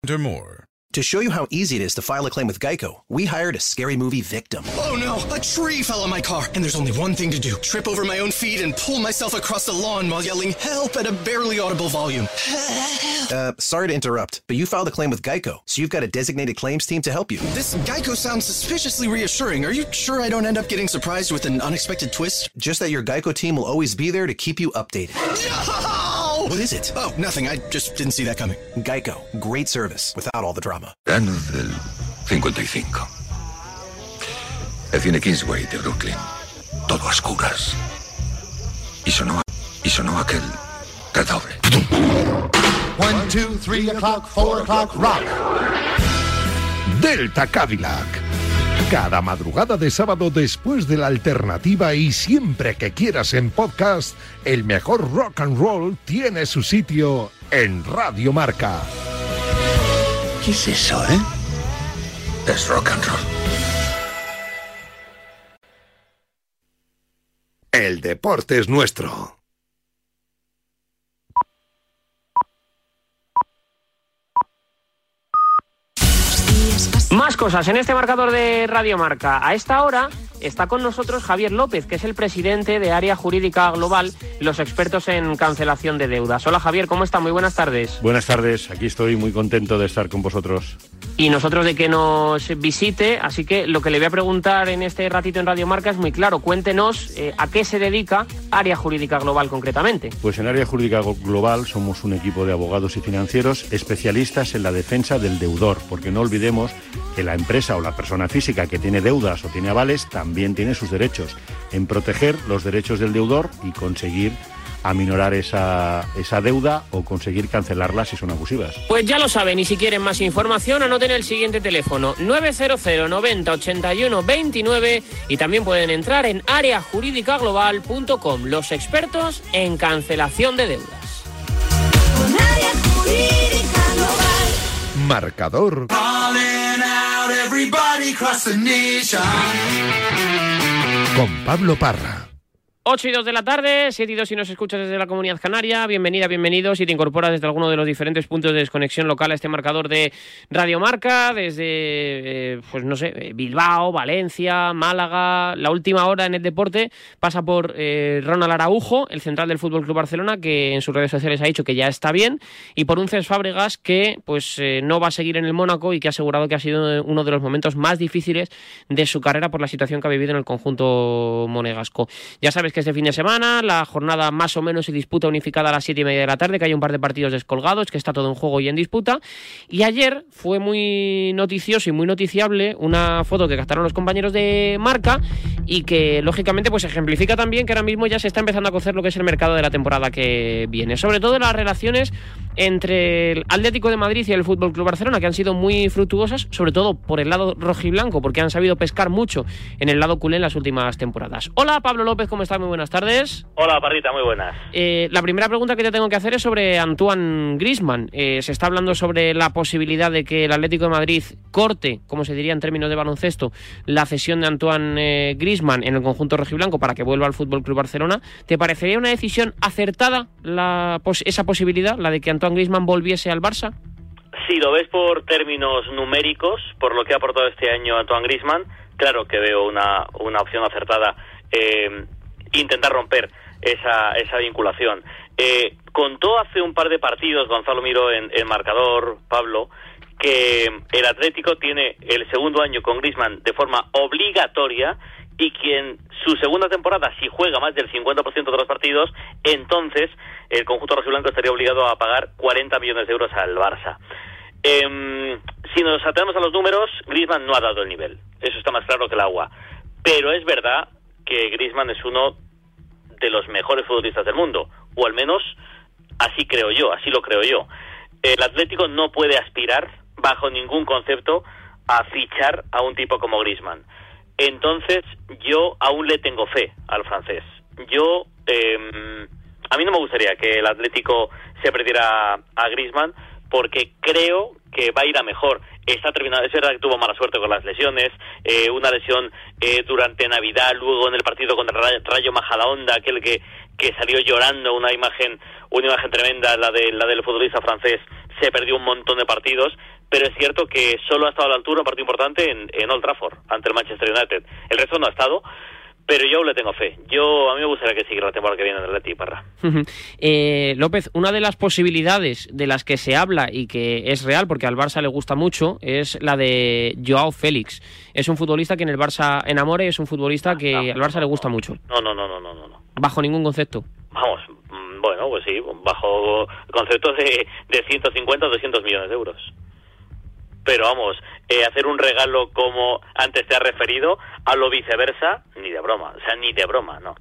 or more. To show you how easy it is to file a claim with Geico, we hired a scary movie victim. Oh no, a tree fell on my car, and there's only one thing to do. Trip over my own feet and pull myself across the lawn while yelling help at a barely audible volume. Sorry to interrupt, but you filed a claim with Geico, so you've got a designated claims team to help you. This Geico sounds suspiciously reassuring. Are you sure I don't end up getting surprised with an unexpected twist? Just that your Geico team will always be there to keep you updated. No! What is it? Oh, nothing. I just didn't see that coming. Geico. Great service without all the drama. Años del 55. El cine Kingsway de Brooklyn. Todo a oscuras. Y sonó aquel redoble. 1, 2, 3 o'clock, 4 o'clock, rock. Delta Cadillac. Cada madrugada de sábado después de la alternativa y siempre que quieras en podcast, el mejor rock and roll tiene su sitio en Radio Marca. ¿Qué es eso, Es rock and roll. El deporte es nuestro. Más cosas en este marcador de Radio Marca. A esta hora está con nosotros Javier López, que es el presidente de Área Jurídica Global, los expertos en cancelación de deudas. Hola Javier, ¿cómo está? Muy buenas tardes. Buenas tardes, aquí estoy muy contento de estar con vosotros. Y nosotros de que nos visite, así que lo que le voy a preguntar en este ratito en Radio Marca es muy claro. Cuéntenos a qué se dedica Área Jurídica Global concretamente. Pues en Área Jurídica Global somos un equipo de abogados y financieros especialistas en la defensa del deudor, porque no olvidemos que la empresa o la persona física que tiene deudas o tiene avales también tiene sus derechos en proteger los derechos del deudor y conseguir aminorar esa deuda o conseguir cancelarla si son abusivas. Pues ya lo saben, y si quieren más información anoten el siguiente teléfono 900 90 81 29 y también pueden entrar en areajuridicaglobal.com, los expertos en cancelación de deudas. Con Área Jurídica Global. Marcador. Con Pablo Parra. 8 y 2 de la tarde, 7 y 2 si nos escuchas desde la Comunidad Canaria. Bienvenida, bienvenido si te incorporas desde alguno de los diferentes puntos de desconexión local a este marcador de Radio Marca, desde, Bilbao, Valencia, Málaga. La última hora en el deporte pasa por Ronald Araujo, el central del FC Barcelona, que en sus redes sociales ha dicho que ya está bien, y por un Cesc Fábregas que no va a seguir en el Mónaco y que ha asegurado que ha sido uno de los momentos más difíciles de su carrera por la situación que ha vivido en el conjunto monegasco. Ya sabes que este fin de semana la jornada más o menos se disputa unificada a las 7:30 de la tarde, que hay un par de partidos descolgados, que está todo en juego y en disputa. Y ayer fue muy noticioso y muy noticiable una foto que captaron los compañeros de Marca y que lógicamente pues ejemplifica también que ahora mismo ya se está empezando a cocer lo que es el mercado de la temporada que viene, sobre todo las relaciones entre el Atlético de Madrid y el FC Barcelona, que han sido muy fructuosas, sobre todo por el lado rojiblanco, porque han sabido pescar mucho en el lado culé en las últimas temporadas. Hola Pablo López, ¿cómo estás? Muy buenas tardes. Hola Parrita, muy buenas. La primera pregunta que te tengo que hacer es sobre Antoine Griezmann. Se está hablando sobre la posibilidad de que el Atlético de Madrid corte, como se diría en términos de baloncesto, la cesión de Antoine Griezmann en el conjunto rojiblanco para que vuelva al FC Barcelona. ¿Te parecería una decisión acertada esa posibilidad, la de que Antoine Griezmann volviese al Barça? Si lo ves por términos numéricos, por lo que ha aportado este año Antoine Griezmann, claro que veo una opción acertada. Intentar romper esa vinculación. Contó hace un par de partidos Gonzalo Miró en marcador, Pablo, que el Atlético tiene el segundo año con Griezmann de forma obligatoria y que en su segunda temporada, si juega más del 50% de los partidos, entonces el conjunto rojiblanco estaría obligado a pagar 40 millones de euros al Barça. Si nos atenemos a los números, Griezmann no ha dado el nivel. Eso está más claro que el agua. Pero es verdad que Griezmann es uno de los mejores futbolistas del mundo, o al menos así lo creo yo. El Atlético no puede aspirar, bajo ningún concepto, a fichar a un tipo como Griezmann. Entonces, yo aún le tengo fe al francés. A mí no me gustaría que el Atlético se perdiera a Griezmann, porque creo que va a ir a mejor. Está terminado, es verdad que tuvo mala suerte con las lesiones, una lesión durante Navidad, luego en el partido contra el Rayo Majadahonda, aquel que salió llorando, una imagen tremenda, la del futbolista francés, se perdió un montón de partidos, pero es cierto que solo ha estado a la altura un partido importante en Old Trafford, ante el Manchester United. El resto no ha estado, pero yo le tengo fe. A mí me gustaría que siguiera la temporada que viene en el Atleti, Parra. López, una de las posibilidades de las que se habla y que es real, porque al Barça le gusta mucho, es la de Joao Félix. Es un futbolista que en el Barça enamora y es un futbolista que al Barça le gusta mucho. No. Bajo ningún concepto. Vamos, bueno, pues sí, bajo conceptos de 150 o 200 millones de euros. Pero vamos, hacer un regalo como antes te has referido, a lo viceversa, ni de broma. O sea, ni de broma, no.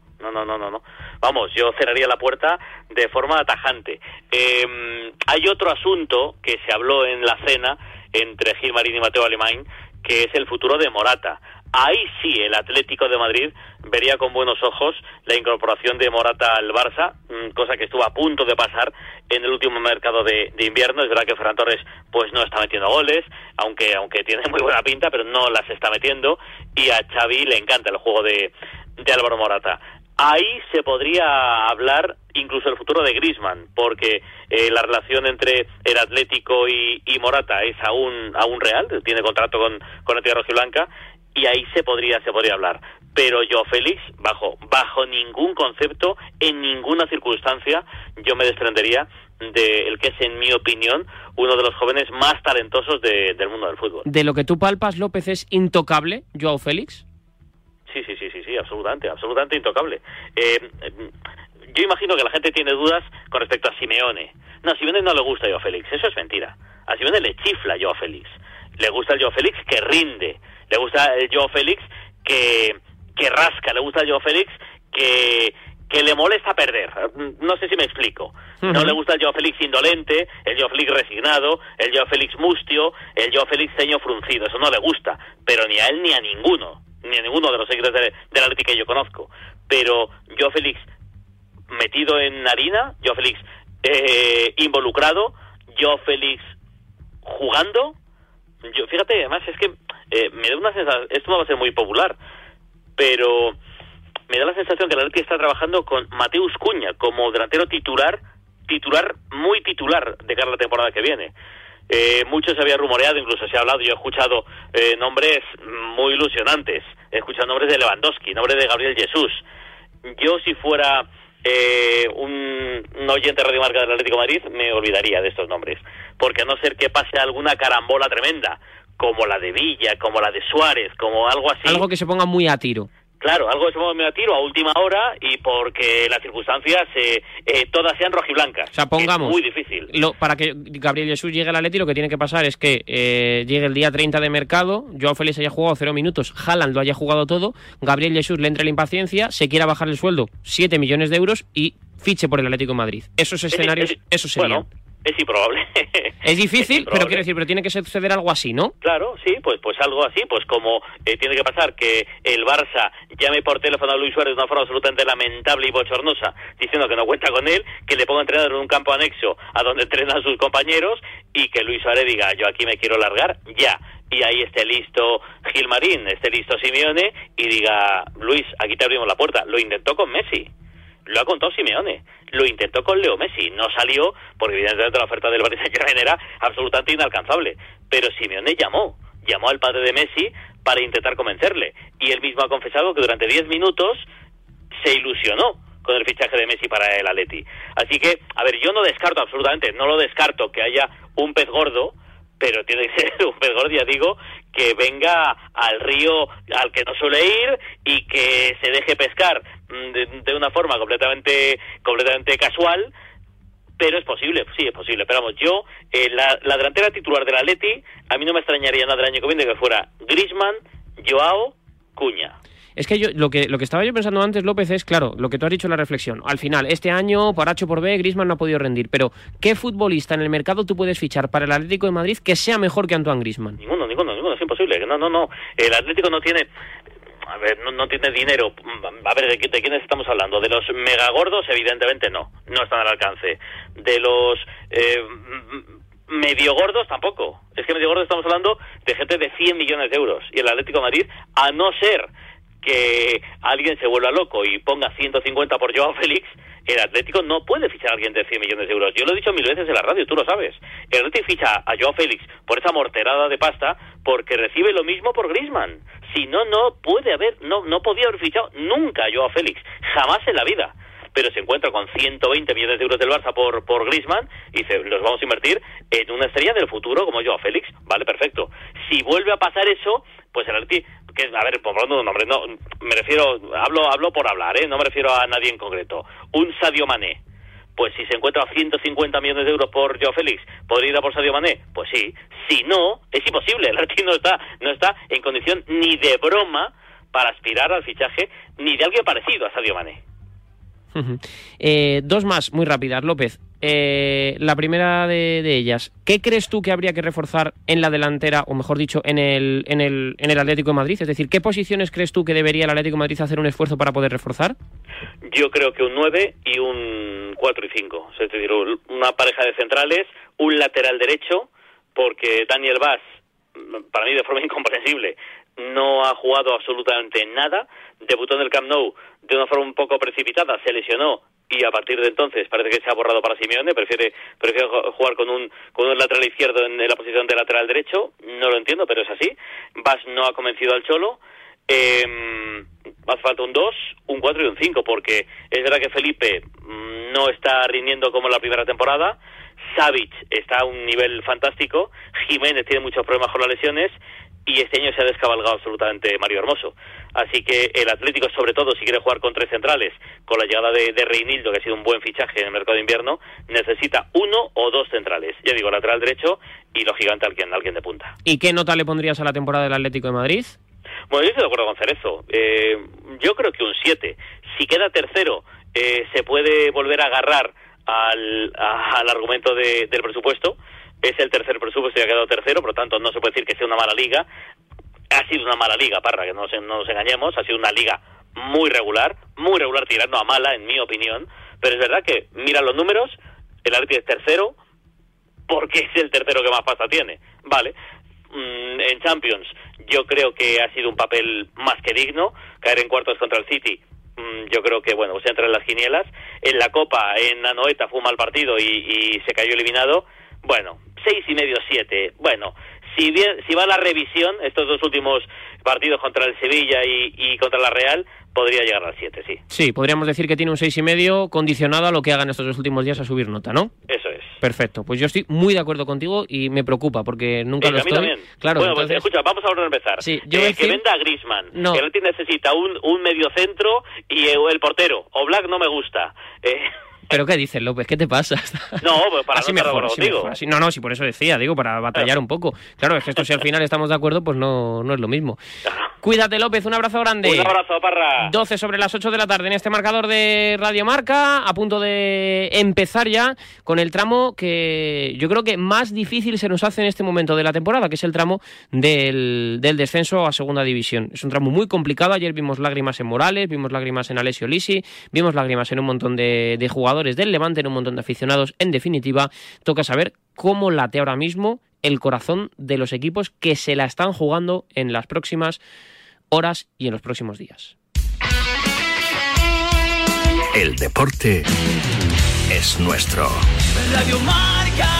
Vamos, yo cerraría la puerta de forma tajante. Hay otro asunto que se habló en la cena entre Gilmarín y Mateo Alemany, que es el futuro de Morata. Ahí sí, el Atlético de Madrid vería con buenos ojos la incorporación de Morata al Barça, cosa que estuvo a punto de pasar en el último mercado de invierno. Es verdad que Ferran Torres pues no está metiendo goles, aunque tiene muy buena pinta, pero no las está metiendo, y a Xavi le encanta el juego de Álvaro Morata. Ahí se podría hablar incluso del futuro de Griezmann, porque la relación entre el Atlético y Morata es aún real, tiene contrato con la entidad rojiblanca, y ahí se podría hablar. Pero yo, Félix, bajo ningún concepto, en ninguna circunstancia, yo me desprendería del que es, en mi opinión, uno de los jóvenes más talentosos del mundo del fútbol. ¿De lo que tú palpas, López, es intocable Joao Félix? Sí, absolutamente intocable. Yo imagino que la gente tiene dudas con respecto a Simeone. No, a Simeone no le gusta Joao Félix, eso es mentira. A Simeone le chifla Joao Félix. Le gusta el Joao Félix que rinde, le gusta el Joao Félix que rasca, le gusta el Joao Félix que le molesta perder. No sé si me explico. No le gusta el Joao Félix indolente, el Joao Félix resignado, el Joao Félix mustio, el Joao Félix ceño fruncido. Eso no le gusta, pero ni a él ni a ninguno de los seguidores del Atlético que yo conozco. Pero Joao Félix metido en harina, Joao Félix involucrado, Joao Félix jugando. Fíjate, además es que me da una sensación, esto no va a ser muy popular, pero me da la sensación que el Atlético está trabajando con Mateus Cunha como delantero titular, muy titular de cara a la temporada que viene. Mucho se había rumoreado, incluso se ha hablado, yo he escuchado nombres muy ilusionantes, he escuchado nombres de Lewandowski, nombres de Gabriel Jesús. Yo, si fuera un oyente de Radio Marca del Atlético de Madrid, me olvidaría de estos nombres, porque a no ser que pase alguna carambola tremenda, como la de Villa, como la de Suárez, como algo así. Algo que se ponga muy a tiro. Claro, algo que se ponga muy a tiro a última hora, y porque las circunstancias todas sean rojiblancas. O sea, pongamos, es muy difícil. Para que Gabriel Jesús llegue al Atleti, lo que tiene que pasar es que llegue el día 30 de mercado, Joao Félix haya jugado 0 minutos, Haaland lo haya jugado todo, Gabriel Jesús le entre la impaciencia, se quiera bajar el sueldo 7 millones de euros y fiche por el Atlético de Madrid. Esos escenarios, eso sería. Bueno, es improbable. Es difícil, pero quiero decir, pero tiene que suceder algo así, ¿no? Claro, sí, pues algo así, pues como tiene que pasar que el Barça llame por teléfono a Luis Suárez de una forma absolutamente lamentable y bochornosa, diciendo que no cuenta con él, que le ponga a entrenar en un campo anexo a donde entrenan sus compañeros, y que Luis Suárez diga, yo aquí me quiero largar ya. Y ahí esté listo Gilmarín, esté listo Simeone, y diga, Luis, aquí te abrimos la puerta. Lo intentó con Messi. Lo ha contado Simeone, lo intentó con Leo Messi, no salió, porque evidentemente la oferta del Paris Saint-Germain era absolutamente inalcanzable, pero Simeone llamó al padre de Messi para intentar convencerle, y él mismo ha confesado que durante 10 minutos se ilusionó con el fichaje de Messi para el Atleti. Así que, a ver, yo no lo descarto que haya un pez gordo, pero tiene que ser un pez gordo, ya digo, que venga al río al que no suele ir y que se deje pescar de una forma completamente casual, pero es posible, sí es posible. Pero vamos, yo, la delantera titular del Atleti, a mí no me extrañaría nada el año que viene que fuera Griezmann, Joao, Cunha. Es que yo lo que estaba yo pensando antes, López, es, claro, lo que tú has dicho en la reflexión. Al final, este año, por H o por B, Griezmann no ha podido rendir. Pero, ¿qué futbolista en el mercado tú puedes fichar para el Atlético de Madrid que sea mejor que Antoine Griezmann? Ninguno, es imposible. No. El Atlético no tiene... A ver, no tiene dinero. A ver, ¿de quiénes estamos hablando? De los megagordos, evidentemente no están al alcance. De los medio gordos tampoco. Es que medio gordos estamos hablando de gente de 100 millones de euros. Y el Atlético de Madrid, a no ser que alguien se vuelva loco y ponga 150 por Joao Félix, el Atlético no puede fichar a alguien de 100 millones de euros. Yo lo he dicho 1000 veces en la radio, tú lo sabes. El Atlético ficha a Joao Félix por esa morterada de pasta porque recibe lo mismo por Griezmann. Si no, no podía haber fichado nunca a Joao Félix, jamás en la vida. Pero se encuentra con 120 millones de euros del Barça por Griezmann y dice, los vamos a invertir en una estrella del futuro como Joao Félix. Vale, perfecto. Si vuelve a pasar eso, pues el Atleti, que a ver, por hablando de un nombre, no, me refiero, hablo por hablar, no me refiero a nadie en concreto. Un Sadio Mané. Pues si se encuentra a 150 millones de euros por Joao Félix, ¿podría ir a por Sadio Mané? Pues sí. Si no, es imposible. El Atleti no está en condición ni de broma para aspirar al fichaje ni de alguien parecido a Sadio Mané. Dos más, muy rápidas, López. La primera de ellas, ¿qué crees tú que habría que reforzar en la delantera, o mejor dicho, en el Atlético de Madrid? Es decir, ¿qué posiciones crees tú que debería el Atlético de Madrid hacer un esfuerzo para poder reforzar? Yo creo que un 9 y un 4 y 5. Es decir, una pareja de centrales, un lateral derecho, porque Daniel Vaz, para mí de forma incomprensible, no ha jugado absolutamente nada, debutó en el Camp Nou de una forma un poco precipitada, se lesionó y a partir de entonces parece que se ha borrado para Simeone, prefiere jugar con un lateral izquierdo en la posición de lateral derecho, no lo entiendo, pero es así. Vaz no ha convencido al Cholo, hace falta un 2, un 4 y un 5, porque es verdad que Felipe no está rindiendo como en la primera temporada, Savic está a un nivel fantástico, Jiménez tiene muchos problemas con las lesiones y este año se ha descabalgado absolutamente Mario Hermoso. Así que el Atlético, sobre todo, si quiere jugar con 3 centrales, con la llegada de Reinildo, que ha sido un buen fichaje en el mercado de invierno, necesita 1 o 2 centrales. Ya digo, lateral derecho y, lógicamente, alguien de punta. ¿Y qué nota le pondrías a la temporada del Atlético de Madrid? Bueno, yo estoy de acuerdo con Cerezo. Yo creo que un 7. Si queda tercero, se puede volver a agarrar al argumento del presupuesto. Es el tercer presupuesto y ha quedado tercero, por lo tanto no se puede decir que sea una mala liga. Ha sido una mala liga, Parra, que no nos engañemos, ha sido una liga muy regular tirando a mala, en mi opinión, pero es verdad que, mira los números, el Atlético es tercero, porque es el tercero que más pasta tiene, vale. En Champions yo creo que ha sido un papel más que digno, caer en cuartos contra el City, yo creo que, bueno, se entra en las quinielas. En la Copa, en Anoeta, fue un mal partido y se cayó eliminado. Bueno, 6,5, 7. Bueno, si va a la revisión, estos dos últimos partidos contra el Sevilla y contra la Real, podría llegar al 7, sí. Sí, podríamos decir que tiene un 6,5 condicionado a lo que hagan estos dos últimos días a subir nota, ¿no? Eso es. Perfecto, pues yo estoy muy de acuerdo contigo y me preocupa porque nunca lo estoy. A mí también. Claro, bueno, entonces... pues escucha, vamos ahora a empezar. Sí, que venda a Griezmann. No. El Atlético necesita un mediocentro y el portero. Oblak no me gusta. ¿Pero qué dices, López? ¿Qué te pasa? No, pues para así no estar mejor, contigo. Así, no, sí, por eso decía, digo, para batallar un poco. Claro, es que esto si al final estamos de acuerdo, pues no es lo mismo. Cuídate, López, un abrazo grande. Un abrazo, Parra. 12 sobre las 8 de la tarde en este marcador de Radio Marca, a punto de empezar ya con el tramo que yo creo que más difícil se nos hace en este momento de la temporada, que es el tramo del descenso a segunda división. Es un tramo muy complicado. Ayer vimos lágrimas en Morales, vimos lágrimas en Alessio Lisi, vimos lágrimas en un montón de jugadores del Levante, en un montón de aficionados. En definitiva, toca saber cómo late ahora mismo el corazón de los equipos que se la están jugando en las próximas horas y en los próximos días. El deporte es nuestro. Radio Marca.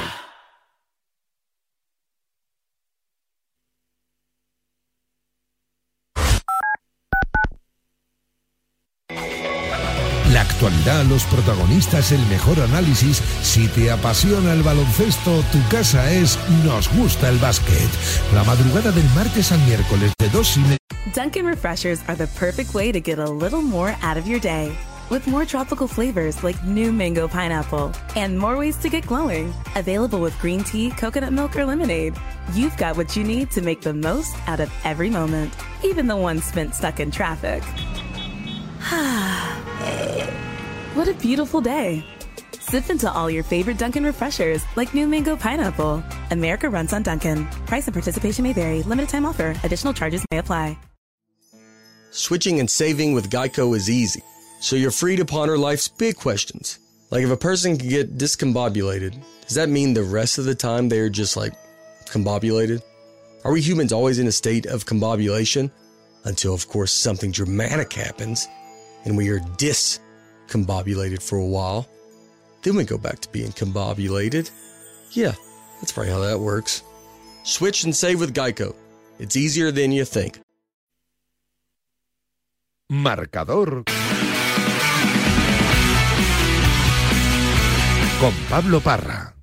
La actualidad, los protagonistas, el mejor análisis. Si te apasiona el baloncesto, tu casa es Nos Gusta el Básquet. La madrugada del martes al miércoles de 2:30. Dunkin' Refreshers are the perfect way to get a little more out of your day. With more tropical flavors like new mango pineapple and more ways to get glowing. Available with green tea, coconut milk, or lemonade. You've got what you need to make the most out of every moment, even the ones spent stuck in traffic. What a beautiful day. Sip into all your favorite Dunkin' Refreshers like new mango pineapple. America runs on Dunkin'. Price and participation may vary. Limited time offer. Additional charges may apply. Switching and saving with Geico is easy, so you're free to ponder life's big questions. Like, if a person can get discombobulated, does that mean the rest of the time they're just, combobulated? Are we humans always in a state of combobulation? Until, of course, something dramatic happens and we are discombobulated for a while. Then we go back to being combobulated. Yeah, that's probably how that works. Switch and save with Geico. It's easier than you think. Marcador con Pablo Parra.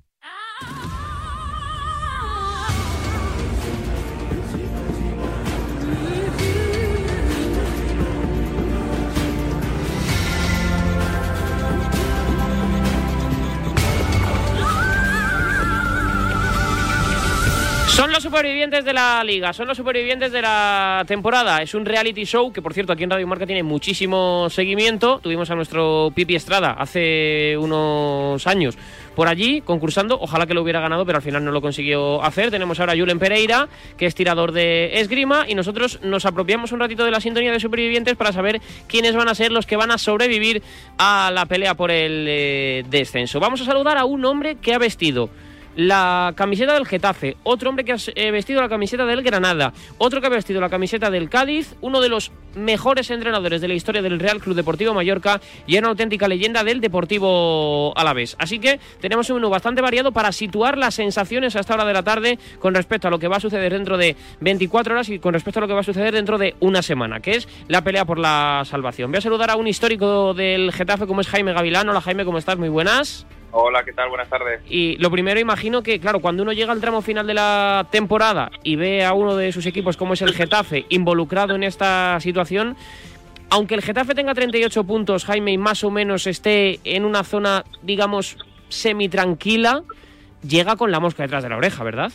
Son los supervivientes de la Liga, son los supervivientes de la temporada. Es un reality show que, por cierto, aquí en Radio Marca tiene muchísimo seguimiento. Tuvimos a nuestro Pipi Estrada hace unos años por allí concursando. Ojalá que lo hubiera ganado, pero al final no lo consiguió hacer. Tenemos ahora a Julen Pereira, que es tirador de esgrima, y nosotros nos apropiamos un ratito de la sintonía de supervivientes para saber quiénes van a ser los que van a sobrevivir a la pelea por el descenso. Vamos a saludar a un hombre que ha vestido la camiseta del Getafe, otro hombre que ha vestido la camiseta del Granada, otro que ha vestido la camiseta del Cádiz, uno de los mejores entrenadores de la historia del Real Club Deportivo Mallorca y una auténtica leyenda del Deportivo Alavés. Así que tenemos un menú bastante variado para situar las sensaciones a esta hora de la tarde con respecto a lo que va a suceder dentro de 24 horas y con respecto a lo que va a suceder dentro de una semana, que es la pelea por la salvación. Voy a saludar a un histórico del Getafe como es Jaime Gavilán. Hola Jaime, ¿cómo estás? Muy buenas. Hola, ¿qué tal? Buenas tardes. Y lo primero, imagino que, claro, cuando uno llega al tramo final de la temporada y ve a uno de sus equipos como es el Getafe involucrado en esta situación, aunque el Getafe tenga 38 puntos, Jaime, y más o menos esté en una zona, digamos, semi-tranquila, llega con la mosca detrás de la oreja, ¿verdad?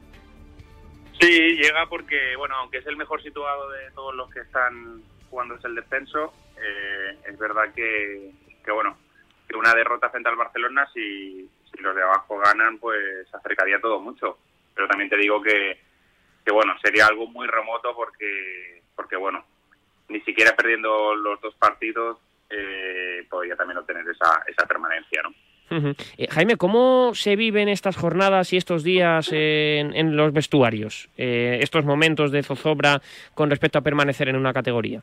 Sí, llega porque, bueno, aunque es el mejor situado de todos los que están jugando el descenso, es verdad que bueno, que una derrota frente al Barcelona, si los de abajo ganan, pues acercaría todo mucho. Pero también te digo que bueno, sería algo muy remoto porque bueno, ni siquiera perdiendo los dos partidos podría también obtener esa permanencia, ¿no? Jaime, ¿cómo se viven estas jornadas y estos días en los vestuarios? Estos momentos de zozobra con respecto a permanecer en una categoría.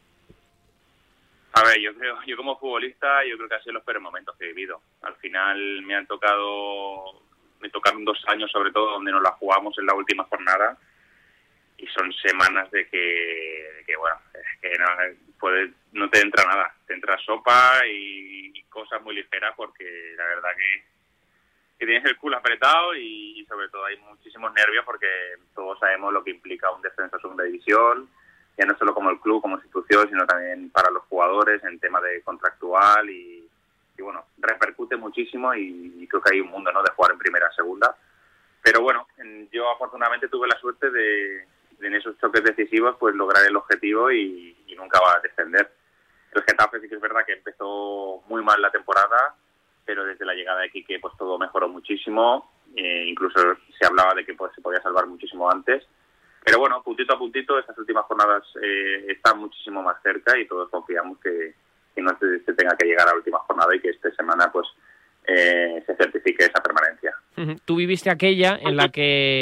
A ver, yo como futbolista, yo creo que han sido los peores momentos que he vivido. Al final me tocaron 2 años, sobre todo, donde nos la jugamos en la última jornada, y son semanas de que bueno, es que no te entra nada, te entra sopa y cosas muy ligeras, porque la verdad que tienes el culo apretado y sobre todo hay muchísimos nervios, porque todos sabemos lo que implica un descenso a segunda división, ya no solo como el club, como institución, sino también para los jugadores en tema de contractual y bueno, repercute muchísimo y creo que hay un mundo, ¿no?, de jugar en primera, segunda. Pero bueno, yo afortunadamente tuve la suerte de en esos choques decisivos pues lograr el objetivo y nunca va a descender. El Getafe sí que es verdad que empezó muy mal la temporada, pero desde la llegada de Quique pues todo mejoró muchísimo, incluso se hablaba de que pues se podía salvar muchísimo antes. Pero bueno, puntito a puntito, estas últimas jornadas están muchísimo más cerca y todos confiamos que no se tenga que llegar a la última jornada y que esta semana pues se certifique esa permanencia. Tú viviste aquella en la que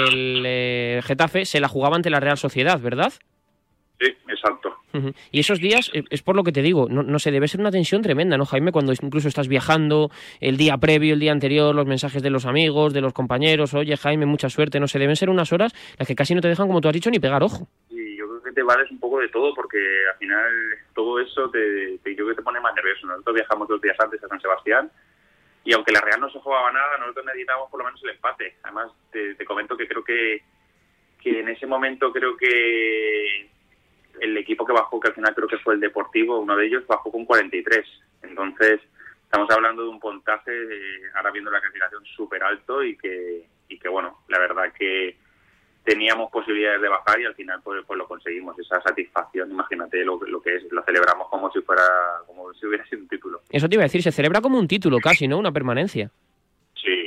el Getafe se la jugaba ante la Real Sociedad, ¿verdad? Sí, exacto. Y esos días, es por lo que te digo, no sé, debe ser una tensión tremenda, ¿no, Jaime? Cuando incluso estás viajando, el día previo, el día anterior, los mensajes de los amigos, de los compañeros, oye, Jaime, mucha suerte, no sé, deben ser unas horas las que casi no te dejan, como tú has dicho, ni pegar ojo. Sí, yo creo que te vales un poco de todo, porque al final todo eso yo creo que te pone más nervioso. Nosotros viajamos 2 días antes a San Sebastián, y aunque la Real no se jugaba nada, nosotros necesitábamos por lo menos el empate. Además, te comento que creo que en ese momento creo que el equipo que bajó, que al final creo que fue el Deportivo, uno de ellos bajó con 43. Entonces, estamos hablando de un puntaje, ahora viendo la clasificación, súper alto y que bueno, la verdad que teníamos posibilidades de bajar y al final pues lo conseguimos, esa satisfacción. Imagínate lo que es, lo celebramos como si hubiera sido un título. Eso te iba a decir, se celebra como un título casi, ¿no? Una permanencia. Sí.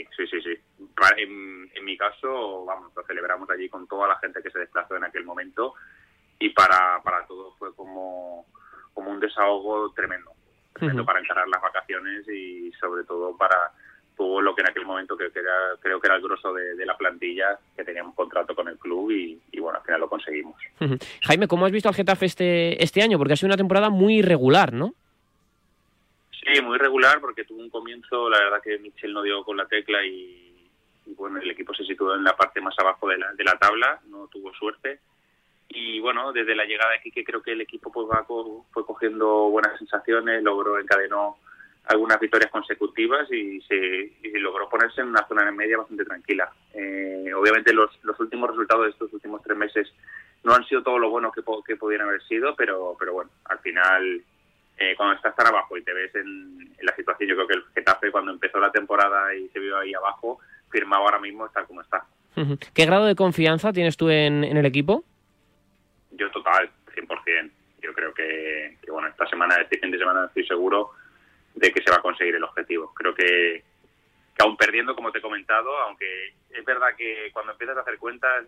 En mi caso, vamos, lo celebramos allí con toda la gente que se desplazó en aquel momento y para todos fue como un desahogo tremendo para encarar las vacaciones y sobre todo para todo lo que en aquel momento creo que era el grosso de la plantilla, que teníamos contrato con el club y bueno, al final lo conseguimos. Jaime, ¿cómo has visto al Getafe este año? Porque ha sido una temporada muy irregular, ¿no? Sí, muy irregular porque tuvo un comienzo, la verdad que Michel no dio con la tecla y bueno, el equipo se situó en la parte más abajo de la tabla, no tuvo suerte. Y bueno, desde la llegada de Quique creo que el equipo pues fue cogiendo buenas sensaciones, encadenó algunas victorias consecutivas y logró ponerse en una zona de media bastante tranquila. Obviamente los últimos resultados de estos últimos 3 meses no han sido todo lo buenos que pudieran haber sido, pero bueno, al final cuando estás tan abajo y te ves en la situación, yo creo que el Getafe cuando empezó la temporada y se vio ahí abajo, firmaba ahora mismo estar como está. ¿Qué grado de confianza tienes tú en el equipo? Yo total, 100%. Yo creo que bueno, este fin de semana estoy seguro de que se va a conseguir el objetivo. Creo que aún perdiendo, como te he comentado, aunque es verdad que cuando empiezas a hacer cuentas,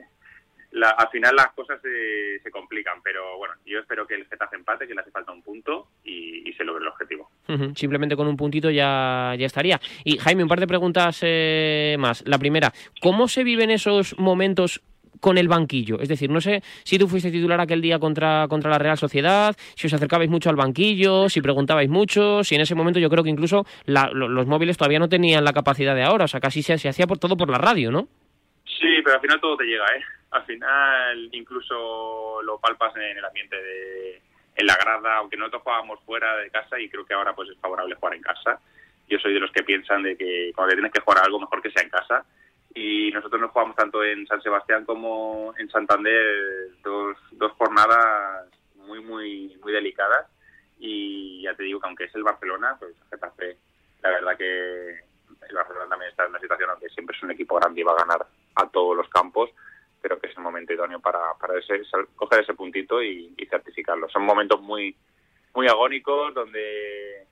al final las cosas se complican, pero bueno, yo espero que el Getafe empate, que le hace falta un punto y se logre el objetivo. Simplemente con un puntito ya estaría. Y Jaime, un par de preguntas más. La primera, ¿cómo se viven esos momentos con el banquillo? Es decir, no sé si tú fuiste titular aquel día contra la Real Sociedad, si os acercabais mucho al banquillo, si preguntabais mucho, si en ese momento yo creo que incluso los móviles todavía no tenían la capacidad de ahora, o sea, casi se hacía todo por la radio, ¿no? Sí, pero al final todo te llega, ¿eh? Al final incluso lo palpas en el ambiente en la grada, aunque nosotros jugábamos fuera de casa y creo que ahora pues es favorable jugar en casa. Yo soy de los que piensan de que cuando tienes que jugar algo mejor que sea en casa. Y nosotros nos jugamos tanto en San Sebastián como en Santander, dos jornadas muy, muy, muy delicadas. Y ya te digo que aunque es el Barcelona, pues Getafe, la verdad que el Barcelona también está en una situación aunque siempre es un equipo grande y va a ganar a todos los campos, pero que es el momento idóneo para coger ese puntito y certificarlo. Son momentos muy, muy agónicos donde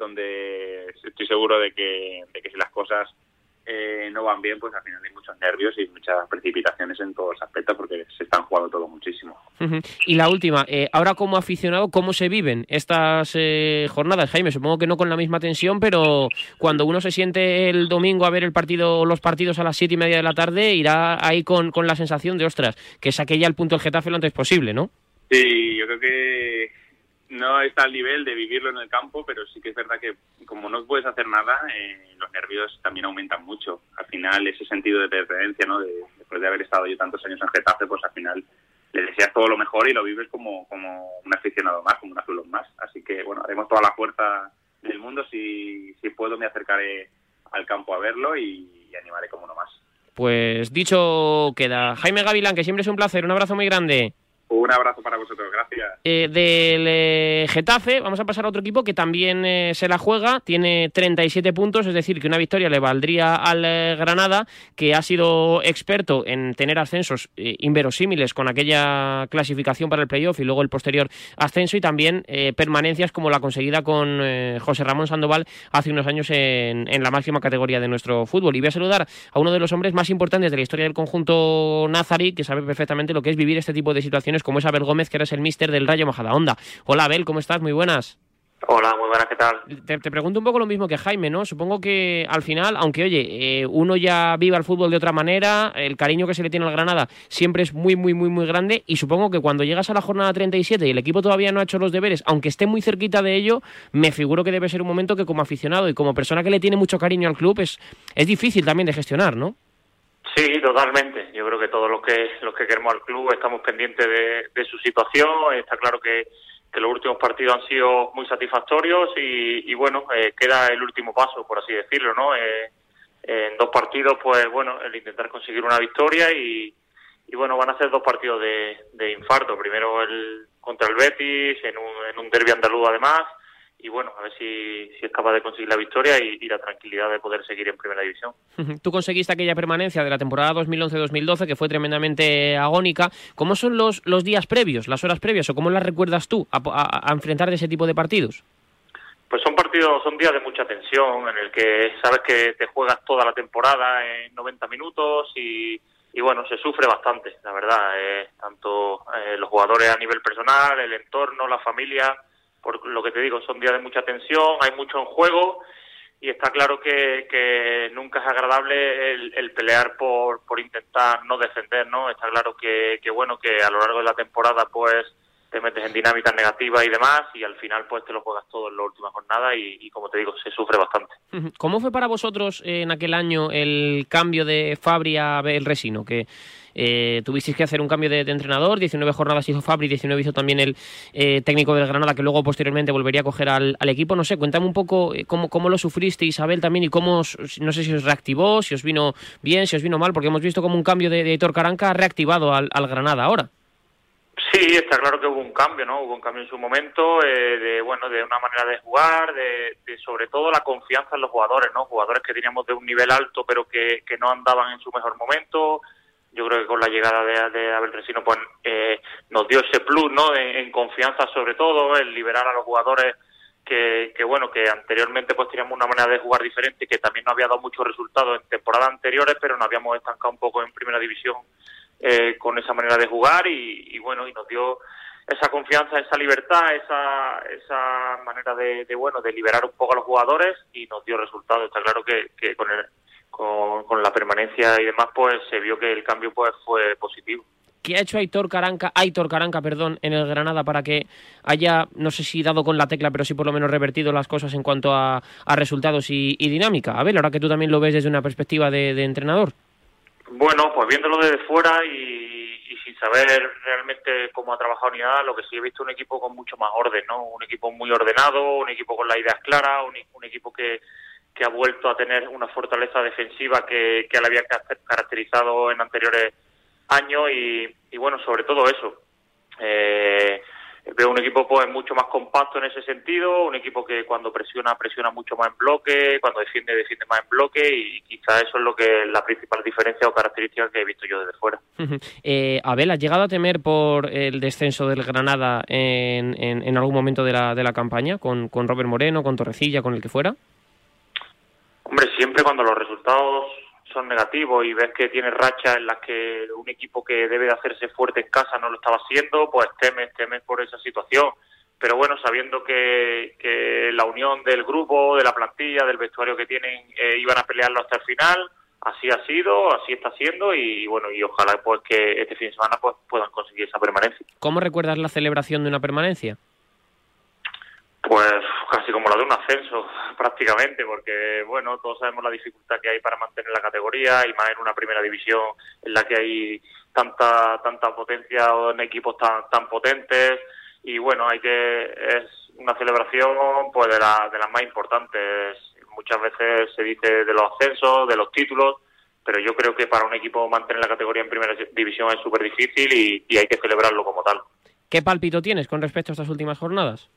estoy seguro de que si las cosas no van bien, pues al final hay muchos nervios y muchas precipitaciones en todos los aspectos porque se están jugando todo muchísimo. Y la última, ahora como aficionado, ¿cómo se viven estas jornadas, Jaime? Supongo que no con la misma tensión, pero cuando uno se siente el domingo a ver los partidos a las 7:30 de la tarde, irá ahí con la sensación de, ostras, que saque ya el punto del Getafe lo antes posible, ¿no? Sí, yo creo que no está al nivel de vivirlo en el campo, pero sí que es verdad que como no puedes hacer nada, los nervios también aumentan mucho. Al final ese sentido de pertenencia, ¿no? Después de haber estado yo tantos años en Getafe, pues al final le deseas todo lo mejor y lo vives como un aficionado más, como un azulón más. Así que bueno, haremos toda la fuerza del mundo. Si puedo me acercaré al campo a verlo y animaré como uno más. Pues dicho queda. Jaime Gavilán, que siempre es un placer, un abrazo muy grande. Un abrazo para vosotros, gracias. Del Getafe vamos a pasar a otro equipo que también se la juega, tiene 37 puntos, es decir, que una victoria le valdría al Granada, que ha sido experto en tener ascensos inverosímiles con aquella clasificación para el playoff y luego el posterior ascenso, y también permanencias como la conseguida con José Ramón Sandoval hace unos años en la máxima categoría de nuestro fútbol. Y voy a saludar a uno de los hombres más importantes de la historia del conjunto nazarí, que sabe perfectamente lo que es vivir este tipo de situaciones, como es Abel Gómez, que eres el míster del Rayo Majadahonda. Hola Abel, ¿cómo estás? Muy buenas. Hola, muy buenas, ¿qué tal? Te pregunto un poco lo mismo que Jaime, ¿no? Supongo que al final, aunque oye, uno ya vive al fútbol de otra manera, el cariño que se le tiene al Granada siempre es muy, muy, muy, muy grande, y supongo que cuando llegas a la jornada 37 y el equipo todavía no ha hecho los deberes, aunque esté muy cerquita de ello, me figuro que debe ser un momento que como aficionado y como persona que le tiene mucho cariño al club es difícil también de gestionar, ¿no? Sí, totalmente. Yo creo que todos los que queremos al club estamos pendientes de su situación. Está claro que los últimos partidos han sido muy satisfactorios y bueno, queda el último paso, por así decirlo, ¿no? En 2 partidos, pues bueno, el intentar conseguir una victoria y bueno, van a ser 2 partidos de infarto. Primero contra el Betis, en un derbi andaluz además. Y bueno, a ver si es capaz de conseguir la victoria y la tranquilidad de poder seguir en Primera División. Tú conseguiste aquella permanencia de la temporada 2011-2012 que fue tremendamente agónica. ¿Cómo son los días previos, las horas previas, o cómo las recuerdas tú a enfrentar ese tipo de partidos? Pues son días de mucha tensión, en el que sabes que te juegas toda la temporada en 90 minutos y bueno, se sufre bastante, la verdad. Tanto los jugadores a nivel personal, el entorno, la familia. Por lo que te digo, son días de mucha tensión, hay mucho en juego y está claro que nunca es agradable el pelear por intentar no descender, ¿no? Está claro que bueno, que a lo largo de la temporada pues te metes en dinámicas negativas y demás, y al final pues te lo juegas todo en la última jornada y como te digo, se sufre bastante. ¿Cómo fue para vosotros en aquel año el cambio de Fabri a Abel Resino? Que tuvisteis que hacer un cambio de entrenador, 19 jornadas hizo Fabri, 19 hizo también el técnico del Granada, que luego posteriormente volvería a coger al equipo. No sé, cuéntame un poco cómo lo sufriste, Isabel, también, y cómo, no sé si os reactivó, si os vino bien, si os vino mal, porque hemos visto como un cambio de Aitor Karanka ha reactivado al Granada ahora. Sí, está claro que hubo un cambio, ¿no? Hubo un cambio en su momento, de una manera de jugar, de sobre todo la confianza en los jugadores, ¿no? Jugadores que teníamos de un nivel alto, pero que no andaban en su mejor momento. Yo creo que con la llegada de Abel Resino, pues nos dio ese plus, ¿no? En confianza, sobre todo, el liberar a los jugadores que anteriormente pues teníamos una manera de jugar diferente, que también no había dado muchos resultados en temporadas anteriores, pero nos habíamos estancado un poco en primera división con esa manera de jugar y nos dio esa confianza, esa libertad, esa manera de liberar un poco a los jugadores, y nos dio resultados. Está claro que con la permanencia y demás pues se vio que el cambio pues fue positivo. ¿Qué ha hecho Aitor Karanka, en el Granada para que haya, no sé si dado con la tecla, pero sí por lo menos revertido las cosas en cuanto a resultados y dinámica? Abel, ahora que tú también lo ves desde una perspectiva de entrenador. Bueno, pues viéndolo desde fuera y sin saber realmente cómo ha trabajado ni nada, lo que sí he visto un equipo con mucho más orden, ¿no? Un equipo muy ordenado, un equipo con las ideas claras, un equipo que ha vuelto a tener una fortaleza defensiva que le había caracterizado en anteriores años y bueno, sobre todo eso. Veo un equipo pues mucho más compacto en ese sentido, un equipo que cuando presiona mucho más en bloque, cuando defiende más en bloque, y quizás eso es lo que la principal diferencia o característica que he visto yo desde fuera. Abel, ¿has llegado a temer por el descenso del Granada en algún momento de la campaña, con Robert Moreno, con Torrecilla, con el que fuera? Hombre, siempre cuando los resultados son negativos y ves que tienes rachas en las que un equipo que debe de hacerse fuerte en casa no lo estaba haciendo, pues temes por esa situación. Pero bueno, sabiendo que la unión del grupo, de la plantilla, del vestuario que tienen, iban a pelearlo hasta el final, así ha sido, así está siendo, y bueno, y ojalá pues que este fin de semana pues puedan conseguir esa permanencia. ¿Cómo recuerdas la celebración de una permanencia? Pues casi como la de un ascenso, prácticamente, porque bueno, todos sabemos la dificultad que hay para mantener la categoría, y más en una primera división en la que hay tanta potencia o en equipos tan potentes, y bueno, es una celebración pues de las más importantes. Muchas veces se dice de los ascensos, de los títulos, pero yo creo que para un equipo mantener la categoría en primera división es súper difícil y hay que celebrarlo como tal. ¿Qué pálpito tienes con respecto a estas últimas jornadas?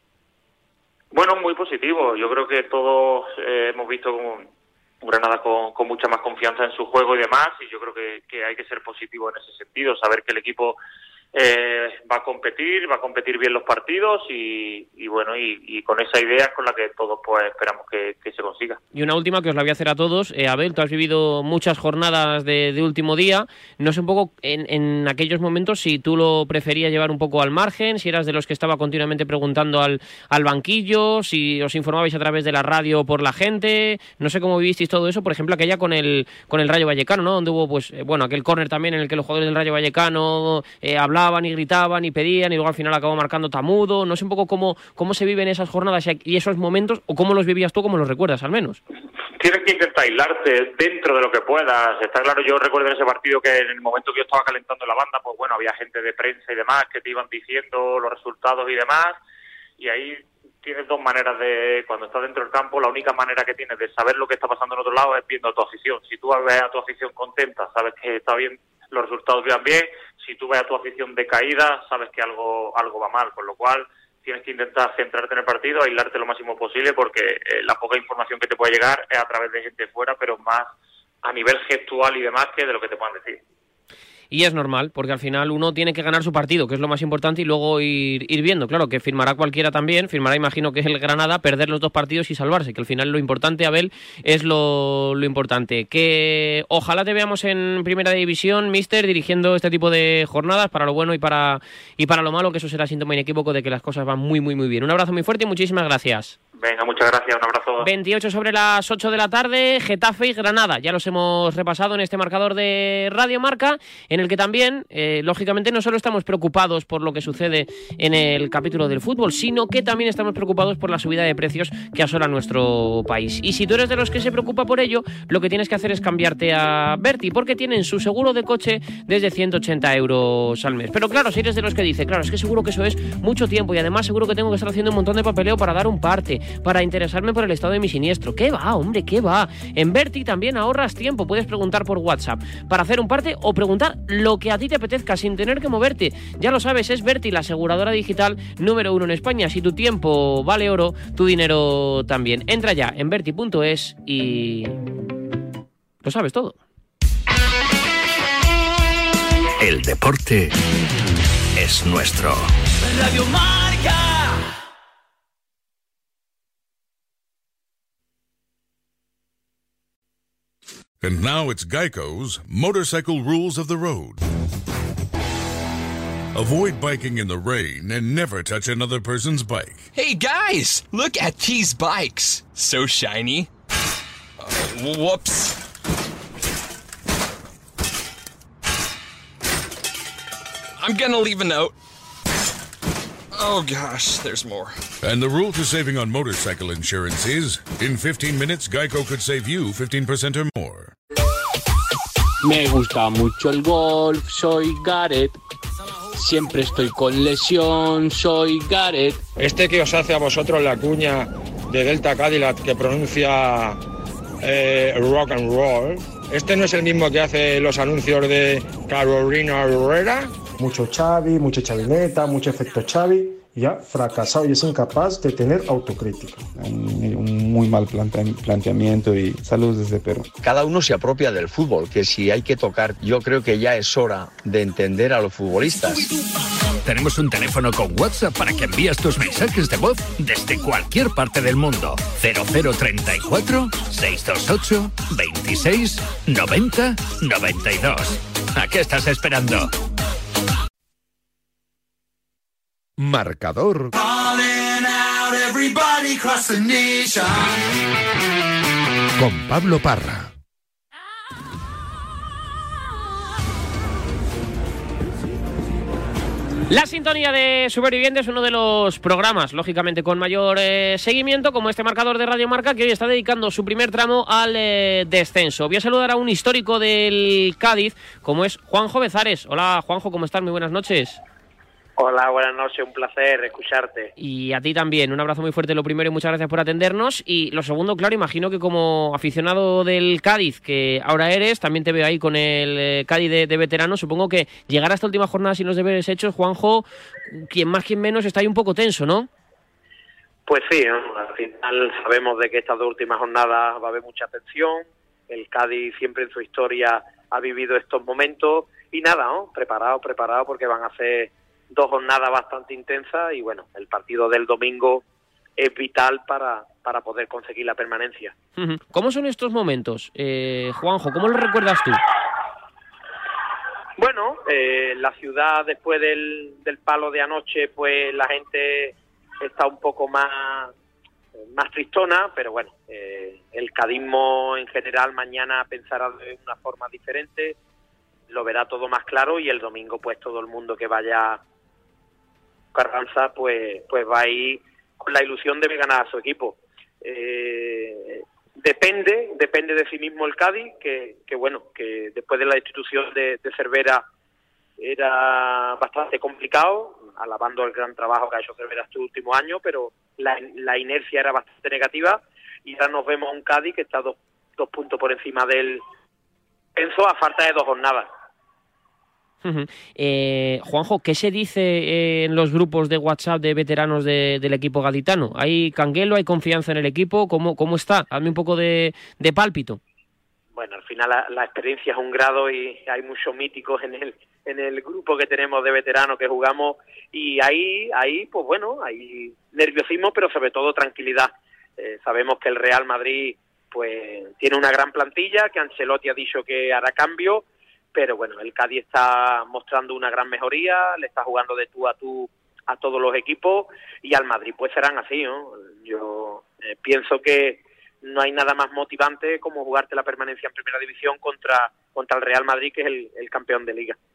Bueno, muy positivo. Yo creo que todos hemos visto un Granada con mucha más confianza en su juego y demás, y yo creo que hay que ser positivo en ese sentido, saber que el equipo va a competir bien los partidos y bueno, y con esa idea es con la que todos pues esperamos que se consiga. Y una última que os la voy a hacer a todos. Abel, tú has vivido muchas jornadas de último día. No sé un poco en aquellos momentos si tú lo preferías llevar un poco al margen, si eras de los que estaba continuamente preguntando al banquillo, si os informabais a través de la radio por la gente. No sé cómo vivisteis todo eso, por ejemplo, aquella con el Rayo Vallecano, ¿no? Donde hubo pues aquel córner también en el que los jugadores del Rayo Vallecano hablaban y gritaban y pedían, y luego al final acabó marcando Tamudo. No sé un poco cómo se viven esas jornadas y esos momentos, o cómo los vivías tú, cómo los recuerdas al menos. Tienes que intentar aislarte dentro de lo que puedas. Está claro, yo recuerdo en ese partido que en el momento que yo estaba calentando la banda, pues bueno, había gente de prensa y demás que te iban diciendo los resultados y demás, y ahí tienes dos maneras cuando estás dentro del campo, la única manera que tienes de saber lo que está pasando en otro lado es viendo a tu afición. Si tú ves a tu afición contenta, sabes que está bien, los resultados van bien. Si tú ves a tu afición decaída, sabes que algo va mal, con lo cual tienes que intentar centrarte en el partido, aislarte lo máximo posible, porque la poca información que te puede llegar es a través de gente fuera, pero más a nivel gestual y demás que de lo que te puedan decir. Y es normal, porque al final uno tiene que ganar su partido, que es lo más importante, y luego ir viendo. Claro, que firmará cualquiera también, firmará, imagino que es el Granada, perder los dos partidos y salvarse, que al final lo importante, Abel, es lo importante. Que ojalá te veamos en Primera División, míster, dirigiendo este tipo de jornadas, para lo bueno y para lo malo, que eso será síntoma inequívoco de que las cosas van muy, muy, muy bien. Un abrazo muy fuerte y muchísimas gracias. Venga, muchas gracias, un abrazo. 28 sobre las 8 de la tarde, Getafe y Granada. Ya los hemos repasado en este marcador de Radio Marca, en el que también, lógicamente, no solo estamos preocupados por lo que sucede en el capítulo del fútbol, sino que también estamos preocupados por la subida de precios que asola nuestro país. Y si tú eres de los que se preocupa por ello, lo que tienes que hacer es cambiarte a Verti, porque tienen su seguro de coche desde 180 euros al mes. Pero claro, si eres de los que dice, claro, es que seguro que eso es mucho tiempo y además seguro que tengo que estar haciendo un montón de papeleo para dar un parte, para interesarme por el estado de mi siniestro. ¿Qué va, hombre? ¿Qué va? En Verti también ahorras tiempo. Puedes preguntar por WhatsApp para hacer un parte o preguntar lo que a ti te apetezca sin tener que moverte. Ya lo sabes, es Verti, la aseguradora digital número 1 en España. Si tu tiempo vale oro, tu dinero también. Entra ya en verti.es y lo sabes todo. El deporte es nuestro. Radio Marca. And now it's Geico's Motorcycle Rules of the Road. Avoid biking in the rain and never touch another person's bike. Hey guys, look at these bikes. So shiny. Whoops. I'm gonna leave a note. Oh gosh, there's more. And the rule to saving on motorcycle insurance is, in 15 minutes, Geico could save you 15% or more. Me gusta mucho el golf, soy Gareth. Siempre estoy con lesión, soy Gareth. Este que os hace a vosotros la cuña de Delta Cadillac que pronuncia rock and roll, ¿este no es el mismo que hace los anuncios de Carolina Herrera? Mucho Xavi, mucha chavineta, mucho efecto Xavi, ya fracasado y es incapaz de tener autocrítica. Un muy mal planteamiento y saludos desde Perú. Cada uno se apropia del fútbol, que si hay que tocar, yo creo que ya es hora de entender a los futbolistas. Tenemos un teléfono con WhatsApp para que envíes tus mensajes de voz desde cualquier parte del mundo. 0034 628 26 90 92. ¿A qué estás esperando? Marcador con Pablo Parra. La sintonía de Supervivientes, uno de los programas, lógicamente, con mayor seguimiento, como este marcador de Radio Marca, que hoy está dedicando su primer tramo al descenso. Voy a saludar a un histórico del Cádiz, como es Juanjo Bezares. Hola, Juanjo, ¿cómo estás? Muy buenas noches. Hola, buenas noches, un placer escucharte. Y a ti también, un abrazo muy fuerte lo primero y muchas gracias por atendernos. Y lo segundo, claro, imagino que como aficionado del Cádiz, que ahora eres, también te veo ahí con el Cádiz de veteranos, supongo que llegar a esta última jornada sin los deberes hechos, Juanjo, quien más, quien menos, está ahí un poco tenso, ¿no? Pues sí, ¿no? Al final sabemos de que estas dos últimas jornadas va a haber mucha tensión. El Cádiz siempre en su historia ha vivido estos momentos y nada, ¿no? Preparado porque van a ser dos jornadas bastante intensas y bueno, el partido del domingo es vital para poder conseguir la permanencia. ¿Cómo son estos momentos, Juanjo? ¿Cómo lo recuerdas tú? Bueno, la ciudad después del palo de anoche, pues la gente está un poco más tristona, pero bueno, el cadismo en general mañana pensará de una forma diferente, lo verá todo más claro y el domingo pues todo el mundo que vaya Carranza pues va a ir con la ilusión de ganar a su equipo. Depende de sí mismo el Cádiz, que bueno, que después de la destitución de Cervera era bastante complicado, alabando el gran trabajo que ha hecho Cervera estos últimos años, pero la inercia era bastante negativa y ahora nos vemos un Cádiz que está dos puntos por encima del descenso a falta de dos jornadas. Juanjo, ¿qué se dice en los grupos de WhatsApp de veteranos del equipo gaditano? ¿Hay canguelo, hay confianza en el equipo? ¿Cómo está? Hazme un poco de pálpito. Bueno, al final la experiencia es un grado y hay muchos míticos en el grupo que tenemos de veteranos que jugamos y ahí pues bueno, hay nerviosismo, pero sobre todo tranquilidad. Sabemos que el Real Madrid pues tiene una gran plantilla, que Ancelotti ha dicho que hará cambio, pero bueno, el Cádiz está mostrando una gran mejoría, le está jugando de tú a tú a todos los equipos, y al Madrid pues serán así, ¿no? Yo pienso que no hay nada más motivante como jugarte la permanencia en Primera División contra el Real Madrid, que es el campeón de Liga.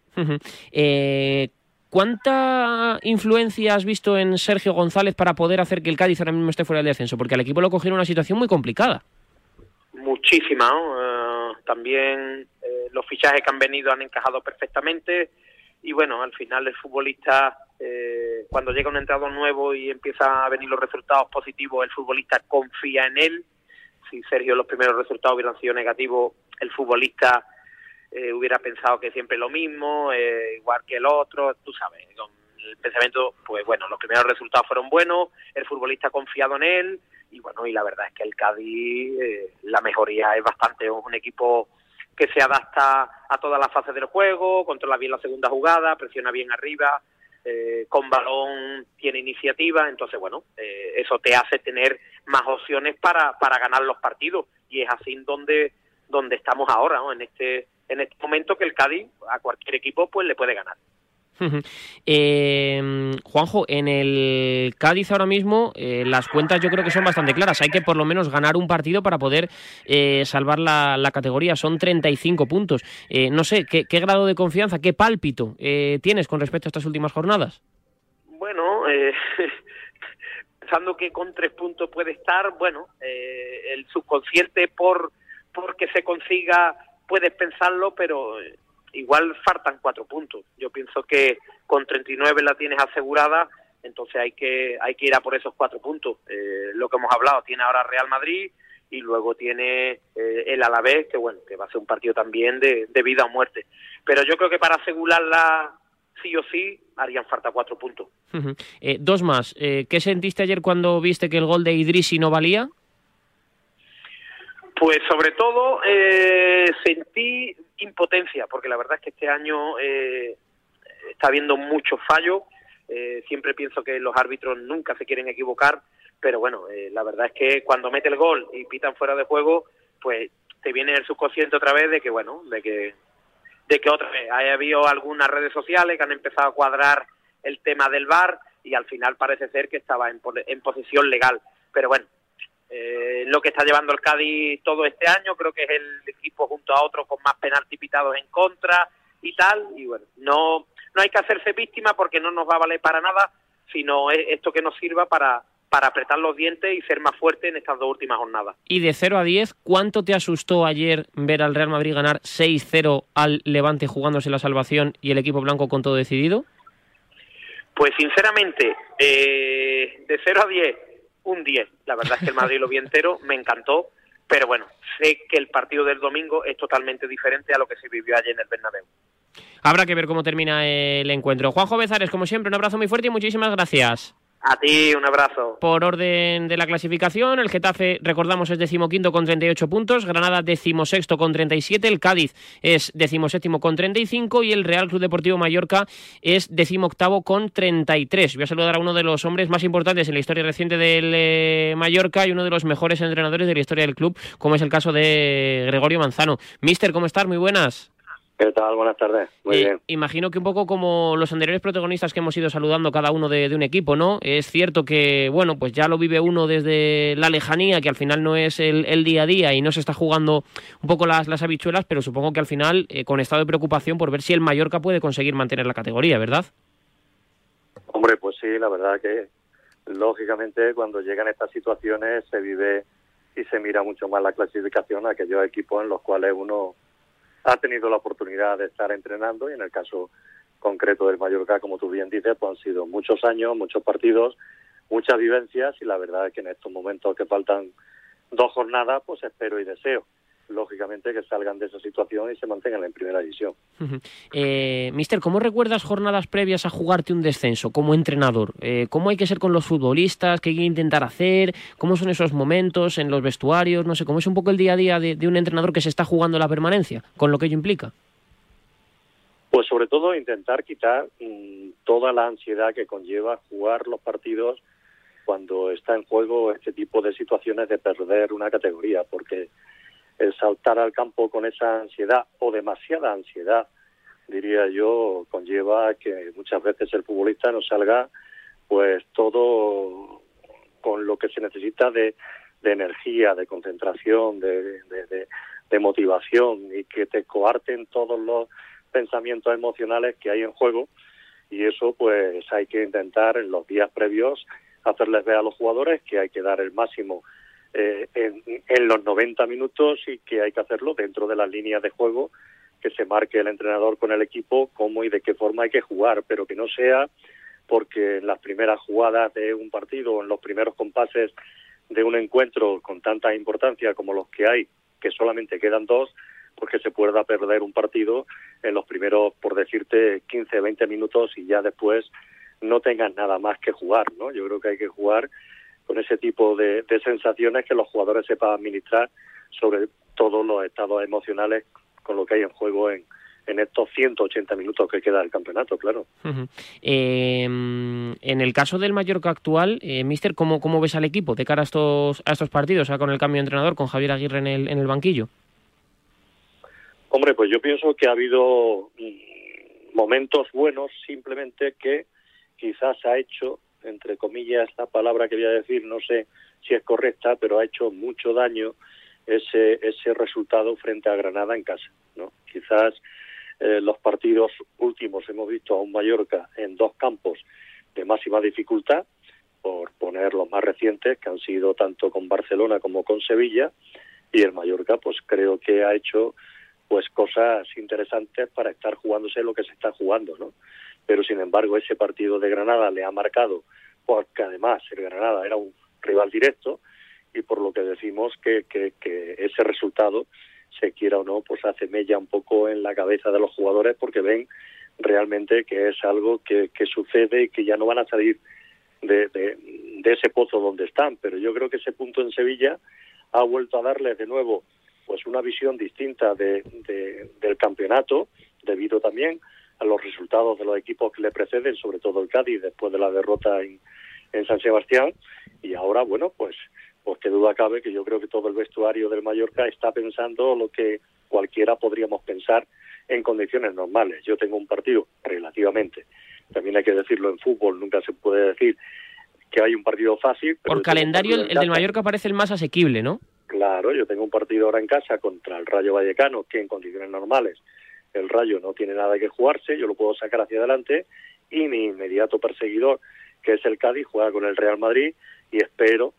¿Cuánta influencia has visto en Sergio González para poder hacer que el Cádiz ahora mismo esté fuera del descenso? Porque al equipo lo cogieron en una situación muy complicada. Muchísima, ¿no? También los fichajes que han venido han encajado perfectamente, y bueno, al final el futbolista, cuando llega un entrenador nuevo y empieza a venir los resultados positivos, el futbolista confía en él. Si Sergio los primeros resultados hubieran sido negativos, el futbolista hubiera pensado que siempre lo mismo, igual que el otro, tú sabes, con el pensamiento, pues bueno, los primeros resultados fueron buenos, el futbolista ha confiado en él, y bueno, y la verdad es que el Cádiz, la mejoría es bastante, es un equipo que se adapta a todas las fases del juego, controla bien la segunda jugada, presiona bien arriba, con balón tiene iniciativa, entonces bueno, eso te hace tener más opciones para ganar los partidos, y es así donde estamos ahora, ¿no? En este momento, que el Cádiz a cualquier equipo pues le puede ganar. Juanjo, en el Cádiz ahora mismo las cuentas yo creo que son bastante claras. Hay que por lo menos ganar un partido para poder salvar la categoría. Son 35 puntos. No sé, ¿qué grado de confianza, qué pálpito tienes con respecto a estas últimas jornadas? Bueno, pensando que con 3 puntos puede estar, bueno, el subconsciente porque se consiga, puedes pensarlo, pero igual faltan 4 puntos. Yo pienso que con 39 la tienes asegurada, entonces hay que ir a por esos 4 puntos. Lo que hemos hablado, tiene ahora Real Madrid y luego tiene el Alavés, que bueno, que va a ser un partido también de vida o muerte. Pero yo creo que para asegurarla sí o sí harían falta 4 puntos. Dos más. ¿Qué sentiste ayer cuando viste que el gol de Idrissi no valía? Pues sobre todo sentí impotencia, porque la verdad es que este año está habiendo muchos fallos. Siempre pienso que los árbitros nunca se quieren equivocar, pero bueno, la verdad es que cuando mete el gol y pitan fuera de juego, pues te viene el subconsciente otra vez de que bueno, de que otra vez ha habido algunas redes sociales que han empezado a cuadrar el tema del VAR, y al final parece ser que estaba en posición legal, pero bueno. Lo que está llevando el Cádiz todo este año, creo que es el equipo junto a otros con más penaltis pitados en contra y tal, y bueno, no hay que hacerse víctima porque no nos va a valer para nada, sino es esto que nos sirva para apretar los dientes y ser más fuerte en estas 2 últimas jornadas. Y de 0 a 10, ¿cuánto te asustó ayer ver al Real Madrid ganar 6-0 al Levante jugándose la salvación y el equipo blanco con todo decidido? Pues sinceramente, de 0 a 10, un 10. La verdad es que el Madrid lo vi entero, me encantó, pero bueno, sé que el partido del domingo es totalmente diferente a lo que se vivió ayer en el Bernabéu. Habrá que ver cómo termina el encuentro. Juanjo Bezares, como siempre, un abrazo muy fuerte y muchísimas gracias. A ti, un abrazo. Por orden de la clasificación, el Getafe, recordamos, es 15º con 38 puntos, Granada 16º con 37, el Cádiz es 17º con 35 y el Real Club Deportivo Mallorca es 18º con 33. Voy a saludar a uno de los hombres más importantes en la historia reciente del Mallorca y uno de los mejores entrenadores de la historia del club, como es el caso de Gregorio Manzano. Mister, ¿cómo estás? Muy buenas. ¿Qué tal? Buenas tardes. Muy bien. Imagino que un poco como los anteriores protagonistas que hemos ido saludando cada uno de un equipo, ¿no? Es cierto que, bueno, pues ya lo vive uno desde la lejanía, que al final no es el día a día y no se está jugando un poco las habichuelas, pero supongo que al final con estado de preocupación por ver si el Mallorca puede conseguir mantener la categoría, ¿verdad? Hombre, pues sí, la verdad que lógicamente cuando llegan estas situaciones se vive y se mira mucho más la clasificación a aquellos equipos en los cuales uno ha tenido la oportunidad de estar entrenando, y en el caso concreto del Mallorca, como tú bien dices, pues han sido muchos años, muchos partidos, muchas vivencias, y la verdad es que en estos momentos que faltan 2 jornadas, pues espero y deseo, lógicamente, que salgan de esa situación y se mantengan en primera división. Mister, ¿cómo recuerdas jornadas previas a jugarte un descenso como entrenador? ¿Cómo hay que ser con los futbolistas? ¿Qué hay que intentar hacer? ¿Cómo son esos momentos en los vestuarios? No sé, ¿cómo es un poco el día a día de un entrenador que se está jugando la permanencia, con lo que ello implica? Pues sobre todo intentar quitar toda la ansiedad que conlleva jugar los partidos cuando está en juego este tipo de situaciones de perder una categoría, porque el saltar al campo con esa ansiedad o demasiada ansiedad, diría yo, conlleva que muchas veces el futbolista no salga pues todo con lo que se necesita de energía, de concentración, de motivación, y que te coarten todos los pensamientos emocionales que hay en juego. Y eso pues hay que intentar en los días previos hacerles ver a los jugadores que hay que dar el máximo en los 90 minutos, y que hay que hacerlo dentro de las líneas de juego que se marque el entrenador con el equipo, cómo y de qué forma hay que jugar, pero que no sea porque en las primeras jugadas de un partido o en los primeros compases de un encuentro con tanta importancia como los que hay, que solamente quedan 2, porque se pueda perder un partido en los primeros, por decirte, 15, 20 minutos, y ya después no tengas nada más que jugar, ¿no? Yo creo que hay que jugar con ese tipo de sensaciones que los jugadores sepan administrar, sobre todo los estados emocionales con lo que hay en juego en estos 180 minutos que queda del campeonato, claro. Uh-huh. En el caso del Mallorca actual, míster, ¿cómo ves al equipo de cara a estos partidos, con el cambio de entrenador, con Javier Aguirre en el banquillo? Hombre, pues yo pienso que ha habido momentos buenos, simplemente que quizás ha hecho, entre comillas, la palabra que voy a decir, no sé si es correcta, pero ha hecho mucho daño ese resultado frente a Granada en casa, ¿no? Quizás los partidos últimos hemos visto a un Mallorca en 2 campos de máxima dificultad, por poner los más recientes, que han sido tanto con Barcelona como con Sevilla, y el Mallorca pues creo que ha hecho pues cosas interesantes para estar jugándose lo que se está jugando, ¿no? Pero sin embargo ese partido de Granada le ha marcado, porque además el Granada era un rival directo, y por lo que decimos que ese resultado, se quiera o no, pues hace mella un poco en la cabeza de los jugadores, porque ven realmente que es algo que sucede y que ya no van a salir de ese pozo donde están. Pero yo creo que ese punto en Sevilla ha vuelto a darles de nuevo pues una visión distinta del campeonato, debido también a los resultados de los equipos que le preceden, sobre todo el Cádiz después de la derrota en San Sebastián. Y ahora, bueno, pues qué duda cabe que yo creo que todo el vestuario del Mallorca está pensando lo que cualquiera podríamos pensar en condiciones normales. Yo tengo un partido relativamente, también hay que decirlo, en fútbol nunca se puede decir que hay un partido fácil. Pero por calendario el del Mallorca parece el más asequible, ¿no? Claro, yo tengo un partido ahora en casa contra el Rayo Vallecano, que en condiciones normales el Rayo no tiene nada que jugarse, yo lo puedo sacar hacia adelante, y mi inmediato perseguidor, que es el Cádiz, juega con el Real Madrid, y espero,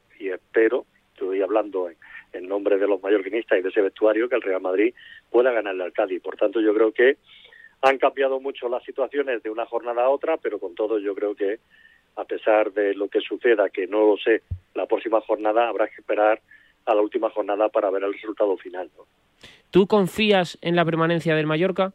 estoy hablando en nombre de los mallorquinistas y de ese vestuario, que el Real Madrid pueda ganarle al Cádiz. Por tanto, yo creo que han cambiado mucho las situaciones de una jornada a otra, pero con todo yo creo que, a pesar de lo que suceda, que no lo sé, la próxima jornada habrá que esperar a la última jornada para ver el resultado final, ¿no? ¿Tú confías en la permanencia del Mallorca?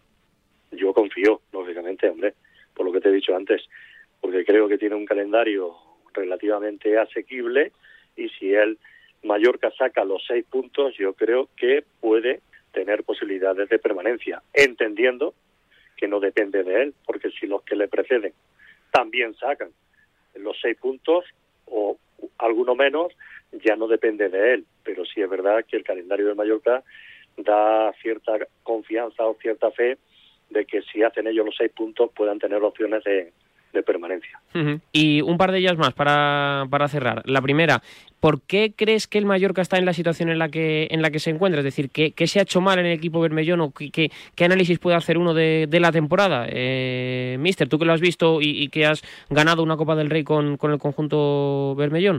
Yo confío, lógicamente, hombre, por lo que te he dicho antes, porque creo que tiene un calendario relativamente asequible, y si el Mallorca saca los 6 puntos, yo creo que puede tener posibilidades de permanencia, entendiendo que no depende de él, porque si los que le preceden también sacan los 6 puntos o alguno menos, ya no depende de él. Pero sí es verdad que el calendario del Mallorca da cierta confianza o cierta fe de que si hacen ellos los 6 puntos puedan tener opciones de permanencia. Uh-huh. Y un par de ellas más para cerrar. La primera, ¿por qué crees que el Mallorca está en la situación en la que se encuentra? Es decir, ¿qué se ha hecho mal en el equipo bermellón, o qué análisis puede hacer uno de la temporada? Míster, tú que lo has visto y que has ganado una Copa del Rey con el conjunto bermellón.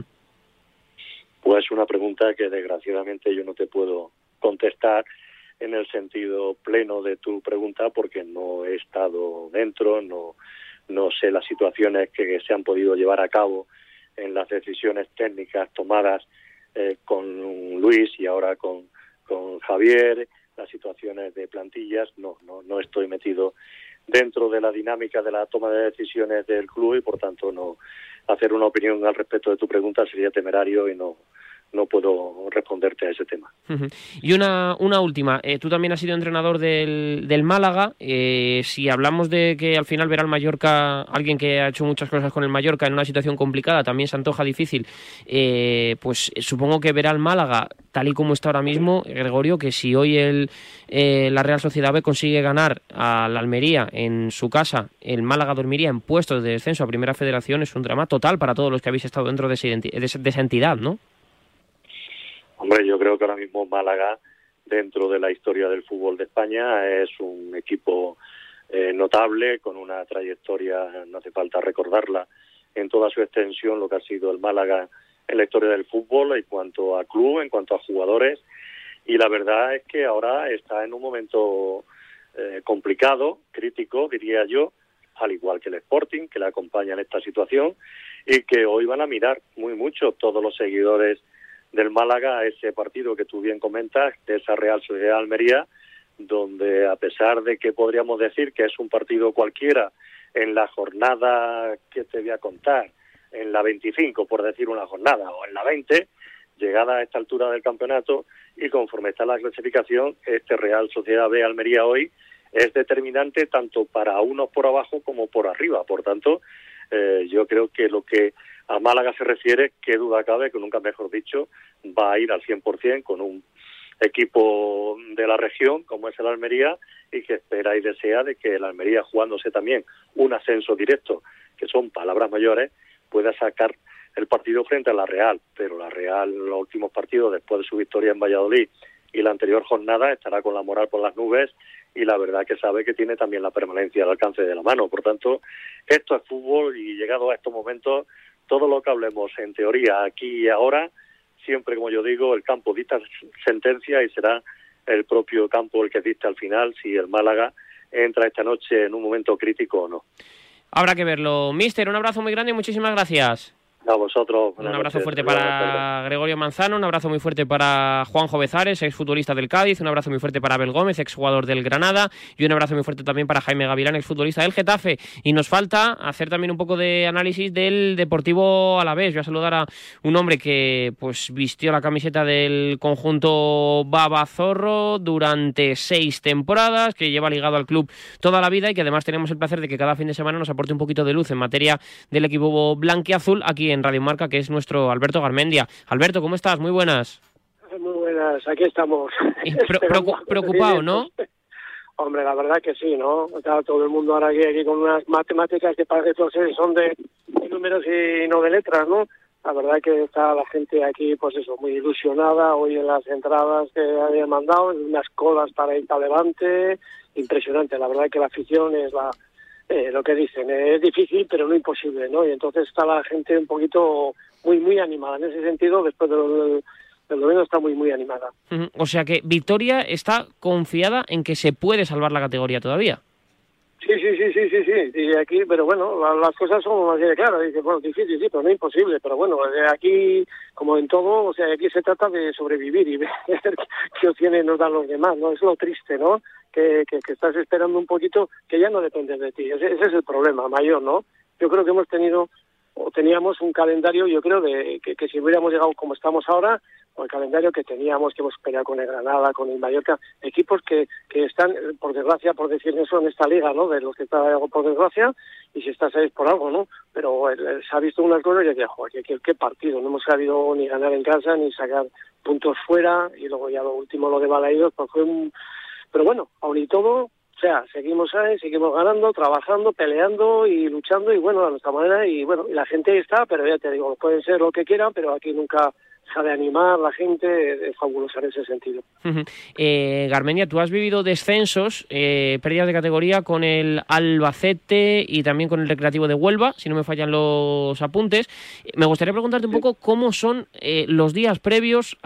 Pues una pregunta que desgraciadamente yo no te puedo contestar en el sentido pleno de tu pregunta, porque no he estado dentro, no sé las situaciones que se han podido llevar a cabo en las decisiones técnicas tomadas con Luis y ahora con Javier, las situaciones de plantillas. No estoy metido dentro de la dinámica de la toma de decisiones del club, y por tanto no hacer una opinión al respecto de tu pregunta sería temerario y no no puedo responderte a ese tema. Y una última, tú también has sido entrenador del Málaga. Si hablamos de que al final verá al Mallorca, alguien que ha hecho muchas cosas con el Mallorca en una situación complicada, también se antoja difícil, pues supongo que verá al Málaga tal y como está ahora mismo, Gregorio, que si hoy la Real Sociedad B consigue ganar a la Almería en su casa, el Málaga dormiría en puestos de descenso a Primera Federación. Es un drama total para todos los que habéis estado dentro de esa entidad, ¿no? Hombre, yo creo que ahora mismo Málaga, dentro de la historia del fútbol de España, es un equipo notable, con una trayectoria, no hace falta recordarla, en toda su extensión, lo que ha sido el Málaga en la historia del fútbol, en cuanto a club, en cuanto a jugadores, y la verdad es que ahora está en un momento complicado, crítico, diría yo, al igual que el Sporting, que le acompaña en esta situación, y que hoy van a mirar muy mucho todos los seguidores del Málaga a ese partido que tú bien comentas, de esa Real Sociedad Almería, donde a pesar de que podríamos decir que es un partido cualquiera en la jornada que te voy a contar, en la 25, por decir una jornada, o en la 20, llegada a esta altura del campeonato, y conforme está la clasificación, este Real Sociedad B Almería hoy es determinante tanto para unos por abajo como por arriba. Por tanto, yo creo que lo que a Málaga se refiere, qué duda cabe, que nunca mejor dicho, va a ir al 100% con un equipo de la región como es el Almería, y que espera y desea de que el Almería, jugándose también un ascenso directo, que son palabras mayores, pueda sacar el partido frente a la Real. Pero la Real, en los últimos partidos, después de su victoria en Valladolid y la anterior jornada, estará con la moral por las nubes, y la verdad que sabe que tiene también la permanencia al alcance de la mano. Por tanto, esto es fútbol, y llegado a estos momentos, todo lo que hablemos en teoría aquí y ahora, siempre, como yo digo, el campo dicta sentencia, y será el propio campo el que dicta al final si el Málaga entra esta noche en un momento crítico o no. Habrá que verlo. Míster, un abrazo muy grande y muchísimas gracias. A vosotros. Un abrazo fuerte para Gregorio Manzano, un abrazo muy fuerte para Juanjo Bezares, exfutbolista del Cádiz, un abrazo muy fuerte para Abel Gómez, exjugador del Granada, y un abrazo muy fuerte también para Jaime Gavilán, exfutbolista del Getafe. Y nos falta hacer también un poco de análisis del Deportivo Alavés. Voy a saludar a un hombre que pues vistió la camiseta del conjunto Babazorro durante 6 temporadas, que lleva ligado al club toda la vida, y que además tenemos el placer de que cada fin de semana nos aporte un poquito de luz en materia del equipo blanquiazul aquí en Radio Marca, que es nuestro Alberto Garmendia. Alberto, ¿cómo estás? Muy buenas. Muy buenas, aquí estamos. Preocupado, ¿no? Hombre, la verdad que sí, ¿no? Está todo el mundo ahora aquí con unas matemáticas que parece que son de números y no de letras, ¿no? La verdad que está la gente aquí, pues eso, muy ilusionada. Hoy en las entradas que habían mandado, unas colas para ir a Levante, impresionante. La verdad que la afición es lo que dicen, es difícil pero no imposible, ¿no? Y entonces está la gente un poquito muy animada en ese sentido. Después del domingo está muy animada. O sea que Victoria está confiada en que se puede salvar la categoría todavía. Sí. Y aquí, pero bueno, las cosas son así de claras. Dice, bueno, difícil, sí, pero no imposible. Pero bueno, aquí, como en todo, o sea, aquí se trata de sobrevivir y ver qué opciones nos dan los demás, ¿no? Es lo triste, ¿no? Que estás esperando un poquito, que ya no depende de ti. Ese es el problema mayor, ¿no? Yo creo que teníamos un calendario, yo creo, que si hubiéramos llegado como estamos ahora, o el calendario que teníamos, que hemos peleado con el Granada, con el Mallorca, equipos que están, por desgracia, por decir eso, en esta liga, ¿no? De los que está por desgracia, y si estás ahí es por algo, ¿no? Pero se ha visto unas cosas y decía, joder, qué partido, no hemos sabido ni ganar en casa, ni sacar puntos fuera, y luego ya lo último, lo de Balaidos, pues fue un... Pero bueno, aún y todo, o sea, seguimos ahí, seguimos ganando, trabajando, peleando y luchando, y bueno, a nuestra manera, y bueno, y la gente está, pero ya te digo, pueden ser lo que quieran, pero aquí nunca deja de animar, la gente es fabulosa en ese sentido. Garmendia, tú has vivido descensos, pérdidas de categoría con el Albacete y también con el Recreativo de Huelva, si no me fallan los apuntes. Me gustaría preguntarte un poco cómo son los días previos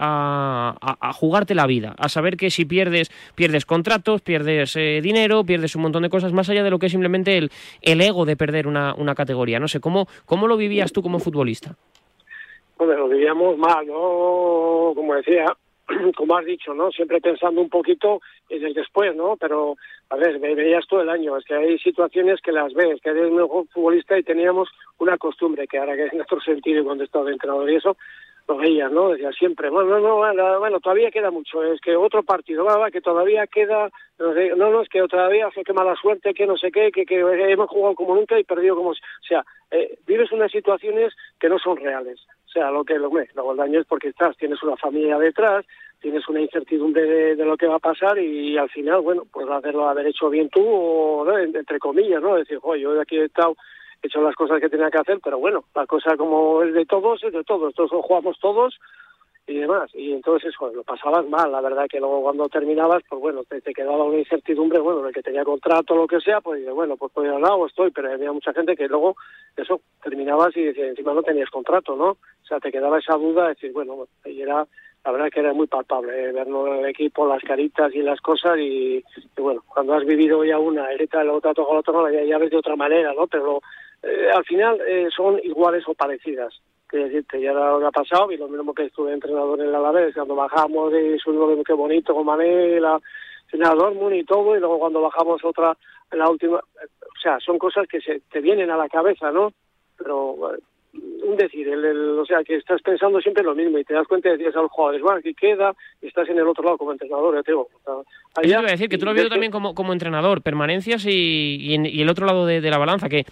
a jugarte la vida, a saber que si pierdes contratos, pierdes dinero, pierdes un montón de cosas, más allá de lo que es simplemente el ego de perder una categoría. No sé, ¿cómo lo vivías tú como futbolista? Pues lo vivíamos mal, ¿no? Como decía, como has dicho, ¿no? Siempre pensando un poquito en el después, ¿no? Pero, a ver, veías todo el año. Es que hay situaciones que las ves, que eres un mejor futbolista y teníamos una costumbre, que ahora que es en otro sentido, cuando he estado de entrenador y eso, lo veías, ¿no? Decía siempre, bueno, todavía queda mucho, es que otro partido, que todavía queda, es que todavía hace que mala suerte, que no sé qué, que hemos jugado como nunca y perdido como... O sea, vives unas situaciones que no son reales. O sea, luego el daño es porque tienes una familia detrás, tienes una incertidumbre de lo que va a pasar y al final, bueno, pues haber hecho bien tú, o, ¿no? entre comillas, ¿no? Decir, yo de aquí he hecho las cosas que tenía que hacer, pero bueno, la cosa como es de todos, todos jugamos todos y demás, y entonces lo pasabas mal, la verdad que luego cuando terminabas, pues bueno, te quedaba una incertidumbre, bueno, el que tenía contrato o lo que sea, pues bueno, pues por el lado estoy, pero había mucha gente que luego, eso, terminabas y decía, encima no tenías contrato, ¿no? O sea, te quedaba esa duda de decir, bueno, y era, la verdad que era muy palpable, verlo en el equipo, las caritas y las cosas, y bueno, cuando has vivido ya una, luego te ha tocado la otra, ya ves de otra manera, ¿no? Pero al final son iguales o parecidas. Quiero decirte, ya lo ha pasado, y lo mismo que estuve entrenador en el Alavés, cuando bajamos y subimos, qué bonito, con Mané, entrenador Muni y todo, y luego cuando bajamos otra, en la última, o sea, son cosas que te vienen a la cabeza, ¿no? Pero un decir, o sea, que estás pensando siempre lo mismo y te das cuenta y decías a los jugadores, bueno, aquí queda, y estás en el otro lado como entrenador, ya te digo. Eso te iba a decir, que tú lo has visto también como entrenador, permanencias y el otro lado de la balanza, ¿de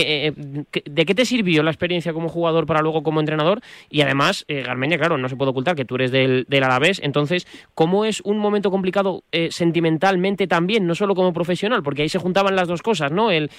qué te sirvió la experiencia como jugador para luego como entrenador? Y además, Garmendia, claro, no se puede ocultar que tú eres del Alavés, entonces, ¿cómo es un momento complicado sentimentalmente también, no solo como profesional? Porque ahí se juntaban las dos cosas, ¿no? El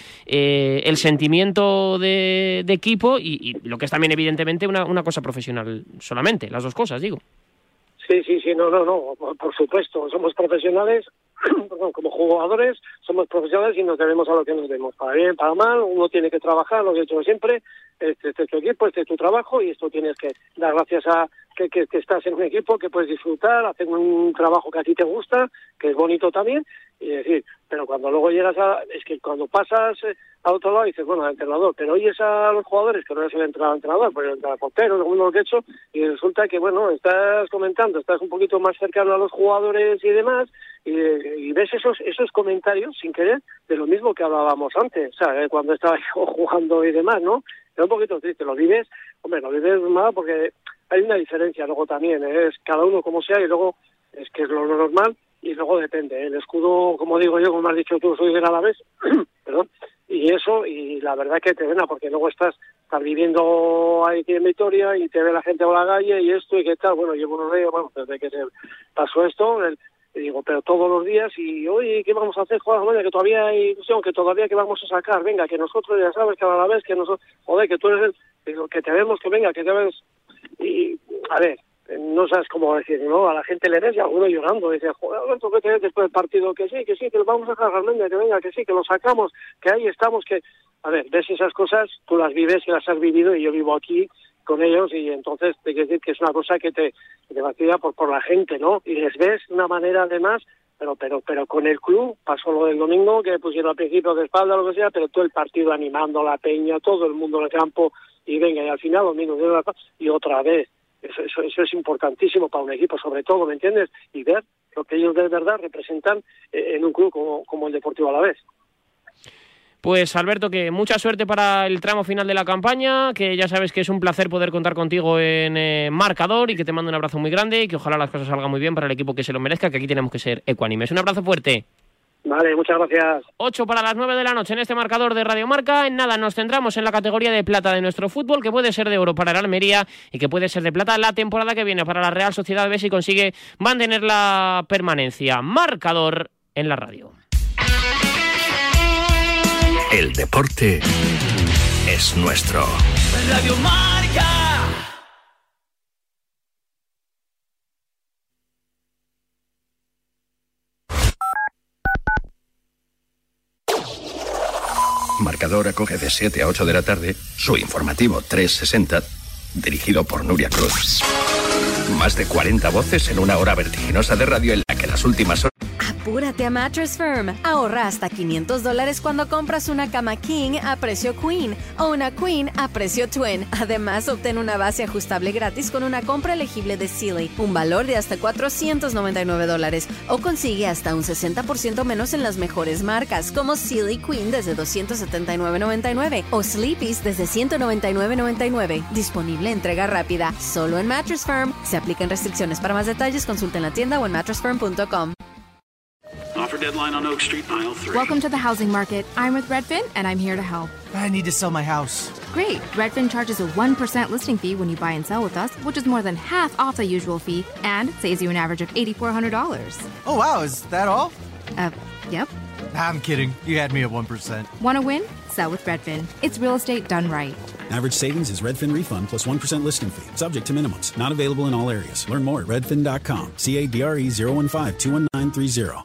sentimiento de equipo y lo que es también evidentemente una cosa profesional solamente, las dos cosas, digo. Sí, no, por supuesto, somos profesionales, como jugadores, somos profesionales y nos debemos a lo que nos debemos, para bien, para mal, uno tiene que trabajar, lo que he hecho siempre, este es tu equipo, este es tu trabajo y esto tienes que dar gracias a que estás en un equipo, que puedes disfrutar, hacer un trabajo que a ti te gusta, que es bonito también, y decir, pero cuando luego llegas es que cuando pasas a otro lado dices, bueno, al entrenador, pero oyes a los jugadores, que no es el entrenador, pues el portero, según lo que he hecho, y resulta que, bueno, estás comentando, estás un poquito más cercano a los jugadores y demás, y ves esos comentarios, sin querer, de lo mismo que hablábamos antes, o sea, cuando estaba yo jugando y demás, ¿no? Es un poquito triste, lo vives mal porque hay una diferencia luego también, es cada uno como sea y luego es que es lo normal y luego depende, el escudo, como digo yo, como has dicho tú, soy del Alavés, perdón, y eso, y la verdad que te pena porque luego estás viviendo ahí en Vitoria y te ve la gente por la calle y esto y qué tal, bueno, llevo unos días, bueno, desde que se pasó esto, y digo, pero todos los días y oye, ¿qué vamos a hacer? Joder, que todavía hay ilusión, que todavía que vamos a sacar, venga, que nosotros ya sabes que a la vez que nosotros, joder, que tú eres digo, que te vemos, que venga, que te ves, y a ver, no sabes cómo decir, ¿no? A la gente le ves y alguno llorando, dice, joder, Alberto, ¿qué te ves después del partido? Que sí, que lo vamos a sacar realmente, que venga, que sí, que lo sacamos, que ahí estamos, que, a ver, ves esas cosas, tú las vives y las has vivido y yo vivo aquí con ellos y entonces te quiero decir que es una cosa que te vacía por la gente, ¿no? Y les ves de una manera además, pero con el club pasó lo del domingo que pusieron al principio de espalda lo que sea, pero todo el partido animando la peña, todo el mundo en el campo y venga, y al final domingo y otra vez. Eso es importantísimo para un equipo, sobre todo, ¿me entiendes? Y ver lo que ellos de verdad representan en un club como el Deportivo Alavés. Pues Alberto, que mucha suerte para el tramo final de la campaña, que ya sabes que es un placer poder contar contigo en Marcador y que te mando un abrazo muy grande y que ojalá las cosas salgan muy bien para el equipo que se lo merezca, que aquí tenemos que ser ecuánimes. Un abrazo fuerte. Vale, muchas gracias. 8 para las 9 de la noche en este Marcador de Radio Marca. En nada nos centramos en la categoría de plata de nuestro fútbol, que puede ser de oro para el Almería y que puede ser de plata la temporada que viene para la Real Sociedad B si consigue mantener la permanencia. Marcador en la radio. El deporte es nuestro. Radio Marca. Marcador acoge de 7 a 8 de la tarde su informativo 360, dirigido por Nuria Cruz. Más de 40 voces en una hora vertiginosa de radio en la que las últimas horas... Apúrate a Mattress Firm. Ahorra hasta $500 cuando compras una cama King a precio Queen o una Queen a precio Twin. Además, obtén una base ajustable gratis con una compra elegible de Sealy, un valor de hasta $499, o consigue hasta un 60% menos en las mejores marcas, como Sealy Queen desde $279.99 o Sleepy's desde $199.99. Disponible entrega rápida, solo en Mattress Firm. Se aplican restricciones. Para más detalles, consulta en la tienda o en mattressfirm.com. Offer deadline on Oak Street, aisle 3. Welcome to the housing market. I'm with Redfin, and I'm here to help. I need to sell my house. Great. Redfin charges a 1% listing fee when you buy and sell with us, which is more than half off the usual fee, and saves you an average of $8,400. Oh, wow. Is that all? Yep. I'm kidding. You had me at 1%. Want to win? Sell with Redfin. It's real estate done right. Average savings is Redfin refund plus 1% listing fee. Subject to minimums. Not available in all areas. Learn more at redfin.com. CADRE 015-21930.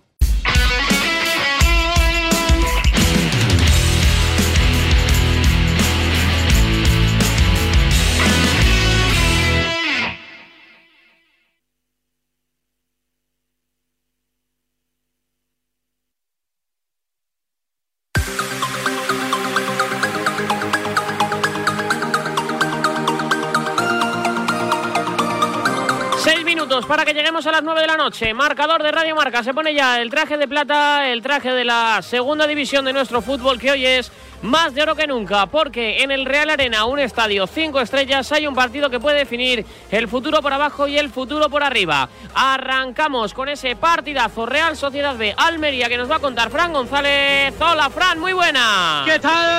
Para que lleguemos a las 9 de la noche. Marcador de Radio Marca. Se pone ya el traje de plata, el traje de la segunda división de nuestro fútbol, que hoy es más de oro que nunca, porque en el Real Arena, un estadio 5 estrellas, hay un partido que puede definir el futuro por abajo y el futuro por arriba. Arrancamos con ese partidazo Real Sociedad B Almería, que nos va a contar Fran González. Hola, Fran, muy buena. ¿Qué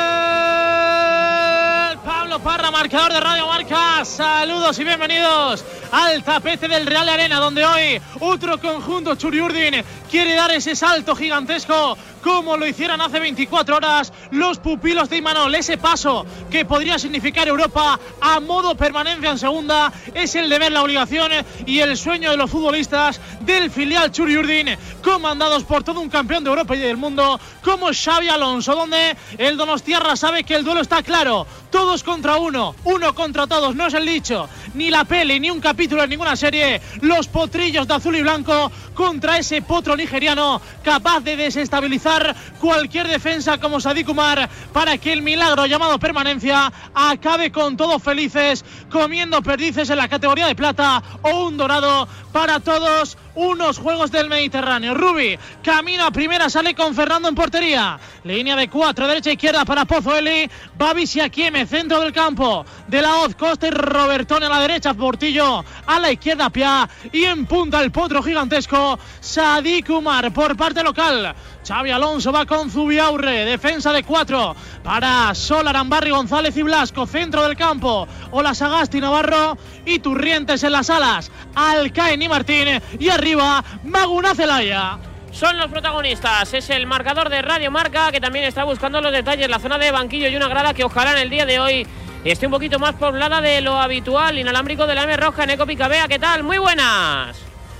tal? Pablo Parra, marcador de Radio Marca. Saludos y bienvenidos al tapete del Real Arena, donde hoy otro conjunto Txuri-Urdin quiere dar ese salto gigantesco, como lo hicieron hace 24 horas los pupilos de Imanol. Ese paso que podría significar Europa a modo permanencia en segunda es el deber, la obligación y el sueño de los futbolistas del filial Txuri-Urdin, comandados por todo un campeón de Europa y del mundo como Xabi Alonso, donde el donostiarra sabe que el duelo está claro. Todos contra uno, uno contra todos, no es el dicho, ni la peli, ni un capítulo en ninguna serie. Los potrillos de azul y blanco contra ese potro nigeriano capaz de desestabilizar cualquier defensa como Sadik Umar, para que el milagro llamado permanencia acabe con todos felices, comiendo perdices en la categoría de plata o un dorado para todos. Unos Juegos del Mediterráneo. Rubi, camino a primera, sale con Fernando en portería. Línea de 4, derecha, izquierda para Pozueli. Babis y Akieme, centro del campo. De la Hoz, Costa y Robertone a la derecha, Portillo a la izquierda, Pia. Y en punta el potro gigantesco, Sadik Umar por parte local. Xabi Alonso va con Zubiaurre, defensa de 4 para Sol, Arambarri, González y Blasco, centro del campo. Ola Sagasti, Navarro y Turrientes en las alas. Alcaen y Martín, y arriba Maguna Celaya. Son los protagonistas, es el marcador de Radio Marca, que también está buscando los detalles, la zona de banquillo y una grada que ojalá en el día de hoy esté un poquito más poblada de lo habitual. Inalámbrico de la M Roja, Neco Picabea, ¿qué tal? Muy buenas.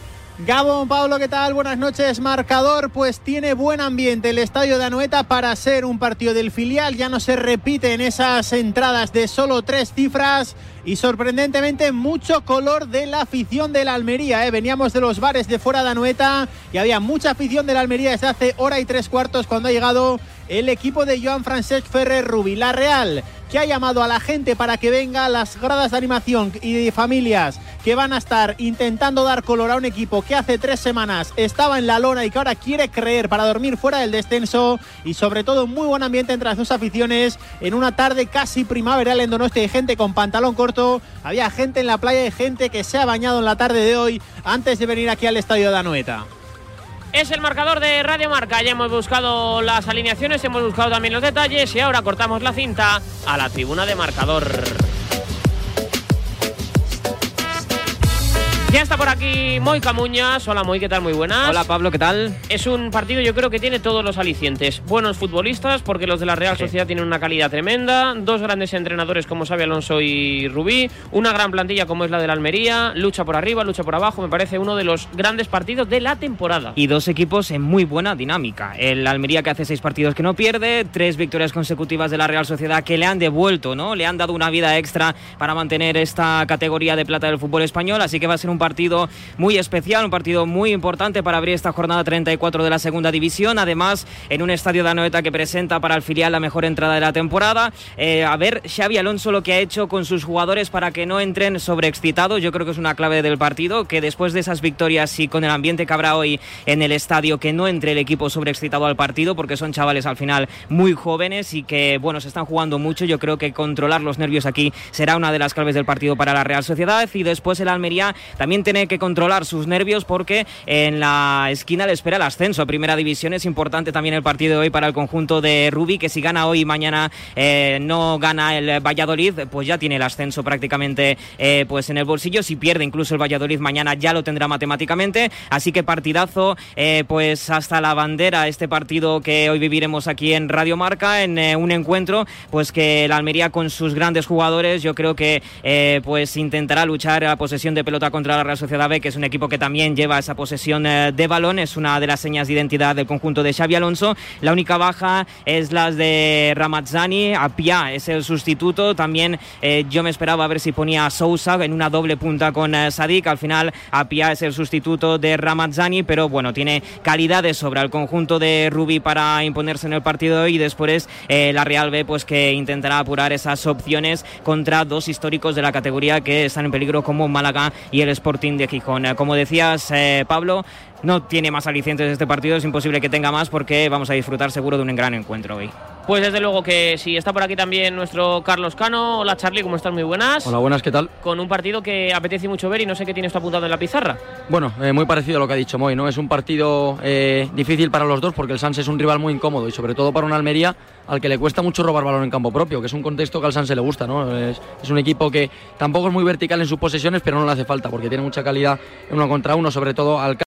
Gabón, Pablo, ¿qué tal? Buenas noches. Marcador, pues tiene buen ambiente el estadio de Anoeta para ser un partido del filial. Ya no se repiten esas entradas de solo 3 cifras y sorprendentemente mucho color de la afición de la Almería. Veníamos de los bares de fuera de Anoeta y había mucha afición de la Almería desde hace hora y 3/4 cuando ha llegado el equipo de Joan Francesc Ferrer Rubi. La Real, que ha llamado a la gente para que venga a las gradas de animación y de familias que van a estar intentando dar color a un equipo que hace 3 semanas estaba en la lona y que ahora quiere creer para dormir fuera del descenso, y sobre todo un muy buen ambiente entre las dos aficiones en una tarde casi primaveral en Donosti. Hay gente con pantalón corto, había gente en la playa y gente que se ha bañado en la tarde de hoy antes de venir aquí al estadio de Anoeta. Es el marcador de Radio Marca. Ya hemos buscado las alineaciones, hemos buscado también los detalles y ahora cortamos la cinta a la tribuna de marcador. Ya está por aquí Moi Camuñas. Hola Moi, ¿qué tal? Muy buenas. Hola Pablo, ¿qué tal? Es un partido, yo creo que tiene todos los alicientes. Buenos futbolistas, porque los de la Real Sociedad tienen una calidad tremenda. 2 grandes entrenadores como Xabi Alonso y Rubí. Una gran plantilla como es la de la Almería. Lucha por arriba, lucha por abajo. Me parece uno de los grandes partidos de la temporada. Y 2 equipos en muy buena dinámica. El Almería, que hace 6 partidos que no pierde. 3 victorias consecutivas de la Real Sociedad que le han devuelto, ¿no? Le han dado una vida extra para mantener esta categoría de plata del fútbol español. Así que va a ser un partido muy especial, un partido muy importante para abrir esta jornada 34 de la segunda división, además en un estadio de Anoeta que presenta para el filial la mejor entrada de la temporada. A ver Xabi Alonso lo que ha hecho con sus jugadores para que no entren sobreexcitados. Yo creo que es una clave del partido, que después de esas victorias y con el ambiente que habrá hoy en el estadio, que no entre el equipo sobreexcitado al partido, porque son chavales al final muy jóvenes y que, bueno, se están jugando mucho. Yo creo que controlar los nervios aquí será una de las claves del partido para la Real Sociedad. Y después el Almería también tiene que controlar sus nervios, porque en la esquina le espera el ascenso a Primera División. Es importante también el partido de hoy para el conjunto de Rubi, que si gana hoy y mañana no gana el Valladolid, pues ya tiene el ascenso prácticamente pues en el bolsillo. Si pierde incluso el Valladolid mañana, ya lo tendrá matemáticamente. Así que partidazo, pues hasta la bandera, este partido que hoy viviremos aquí en Radio Marca, en un encuentro pues que la Almería, con sus grandes jugadores, yo creo que pues intentará luchar a posesión de pelota contra la Real Sociedad B, que es un equipo que también lleva esa posesión de balón. Es una de las señas de identidad del conjunto de Xabi Alonso. La única baja es la de Ramazzani. Apia es el sustituto. También yo me esperaba a ver si ponía a Sousa en una doble punta con Sadik. Al final Apia es el sustituto de Ramazzani, pero bueno, tiene calidad de sobra el conjunto de Rubi para imponerse en el partido de hoy. Y después la Real B, pues que intentará apurar esas opciones contra dos históricos de la categoría que están en peligro, como Málaga y el Sporting de Gijón. Como decías, Pablo, no tiene más alicientes este partido, es imposible que tenga más, porque vamos a disfrutar seguro de un gran encuentro hoy. Pues desde luego que sí, está por aquí también nuestro Carlos Cano. Hola Charlie, ¿cómo estás? Muy buenas. Hola, buenas, ¿qué tal? Con un partido que apetece mucho ver y no sé qué tienes tú apuntado en la pizarra. Bueno, muy parecido a lo que ha dicho Moy, ¿no? Es un partido difícil para los dos, porque el Sanse es un rival muy incómodo y sobre todo para una Almería al que le cuesta mucho robar balón en campo propio, que es un contexto que al Sanse le gusta, ¿no? Es un equipo que tampoco es muy vertical en sus posesiones, pero no le hace falta, porque tiene mucha calidad en uno contra uno, sobre todo al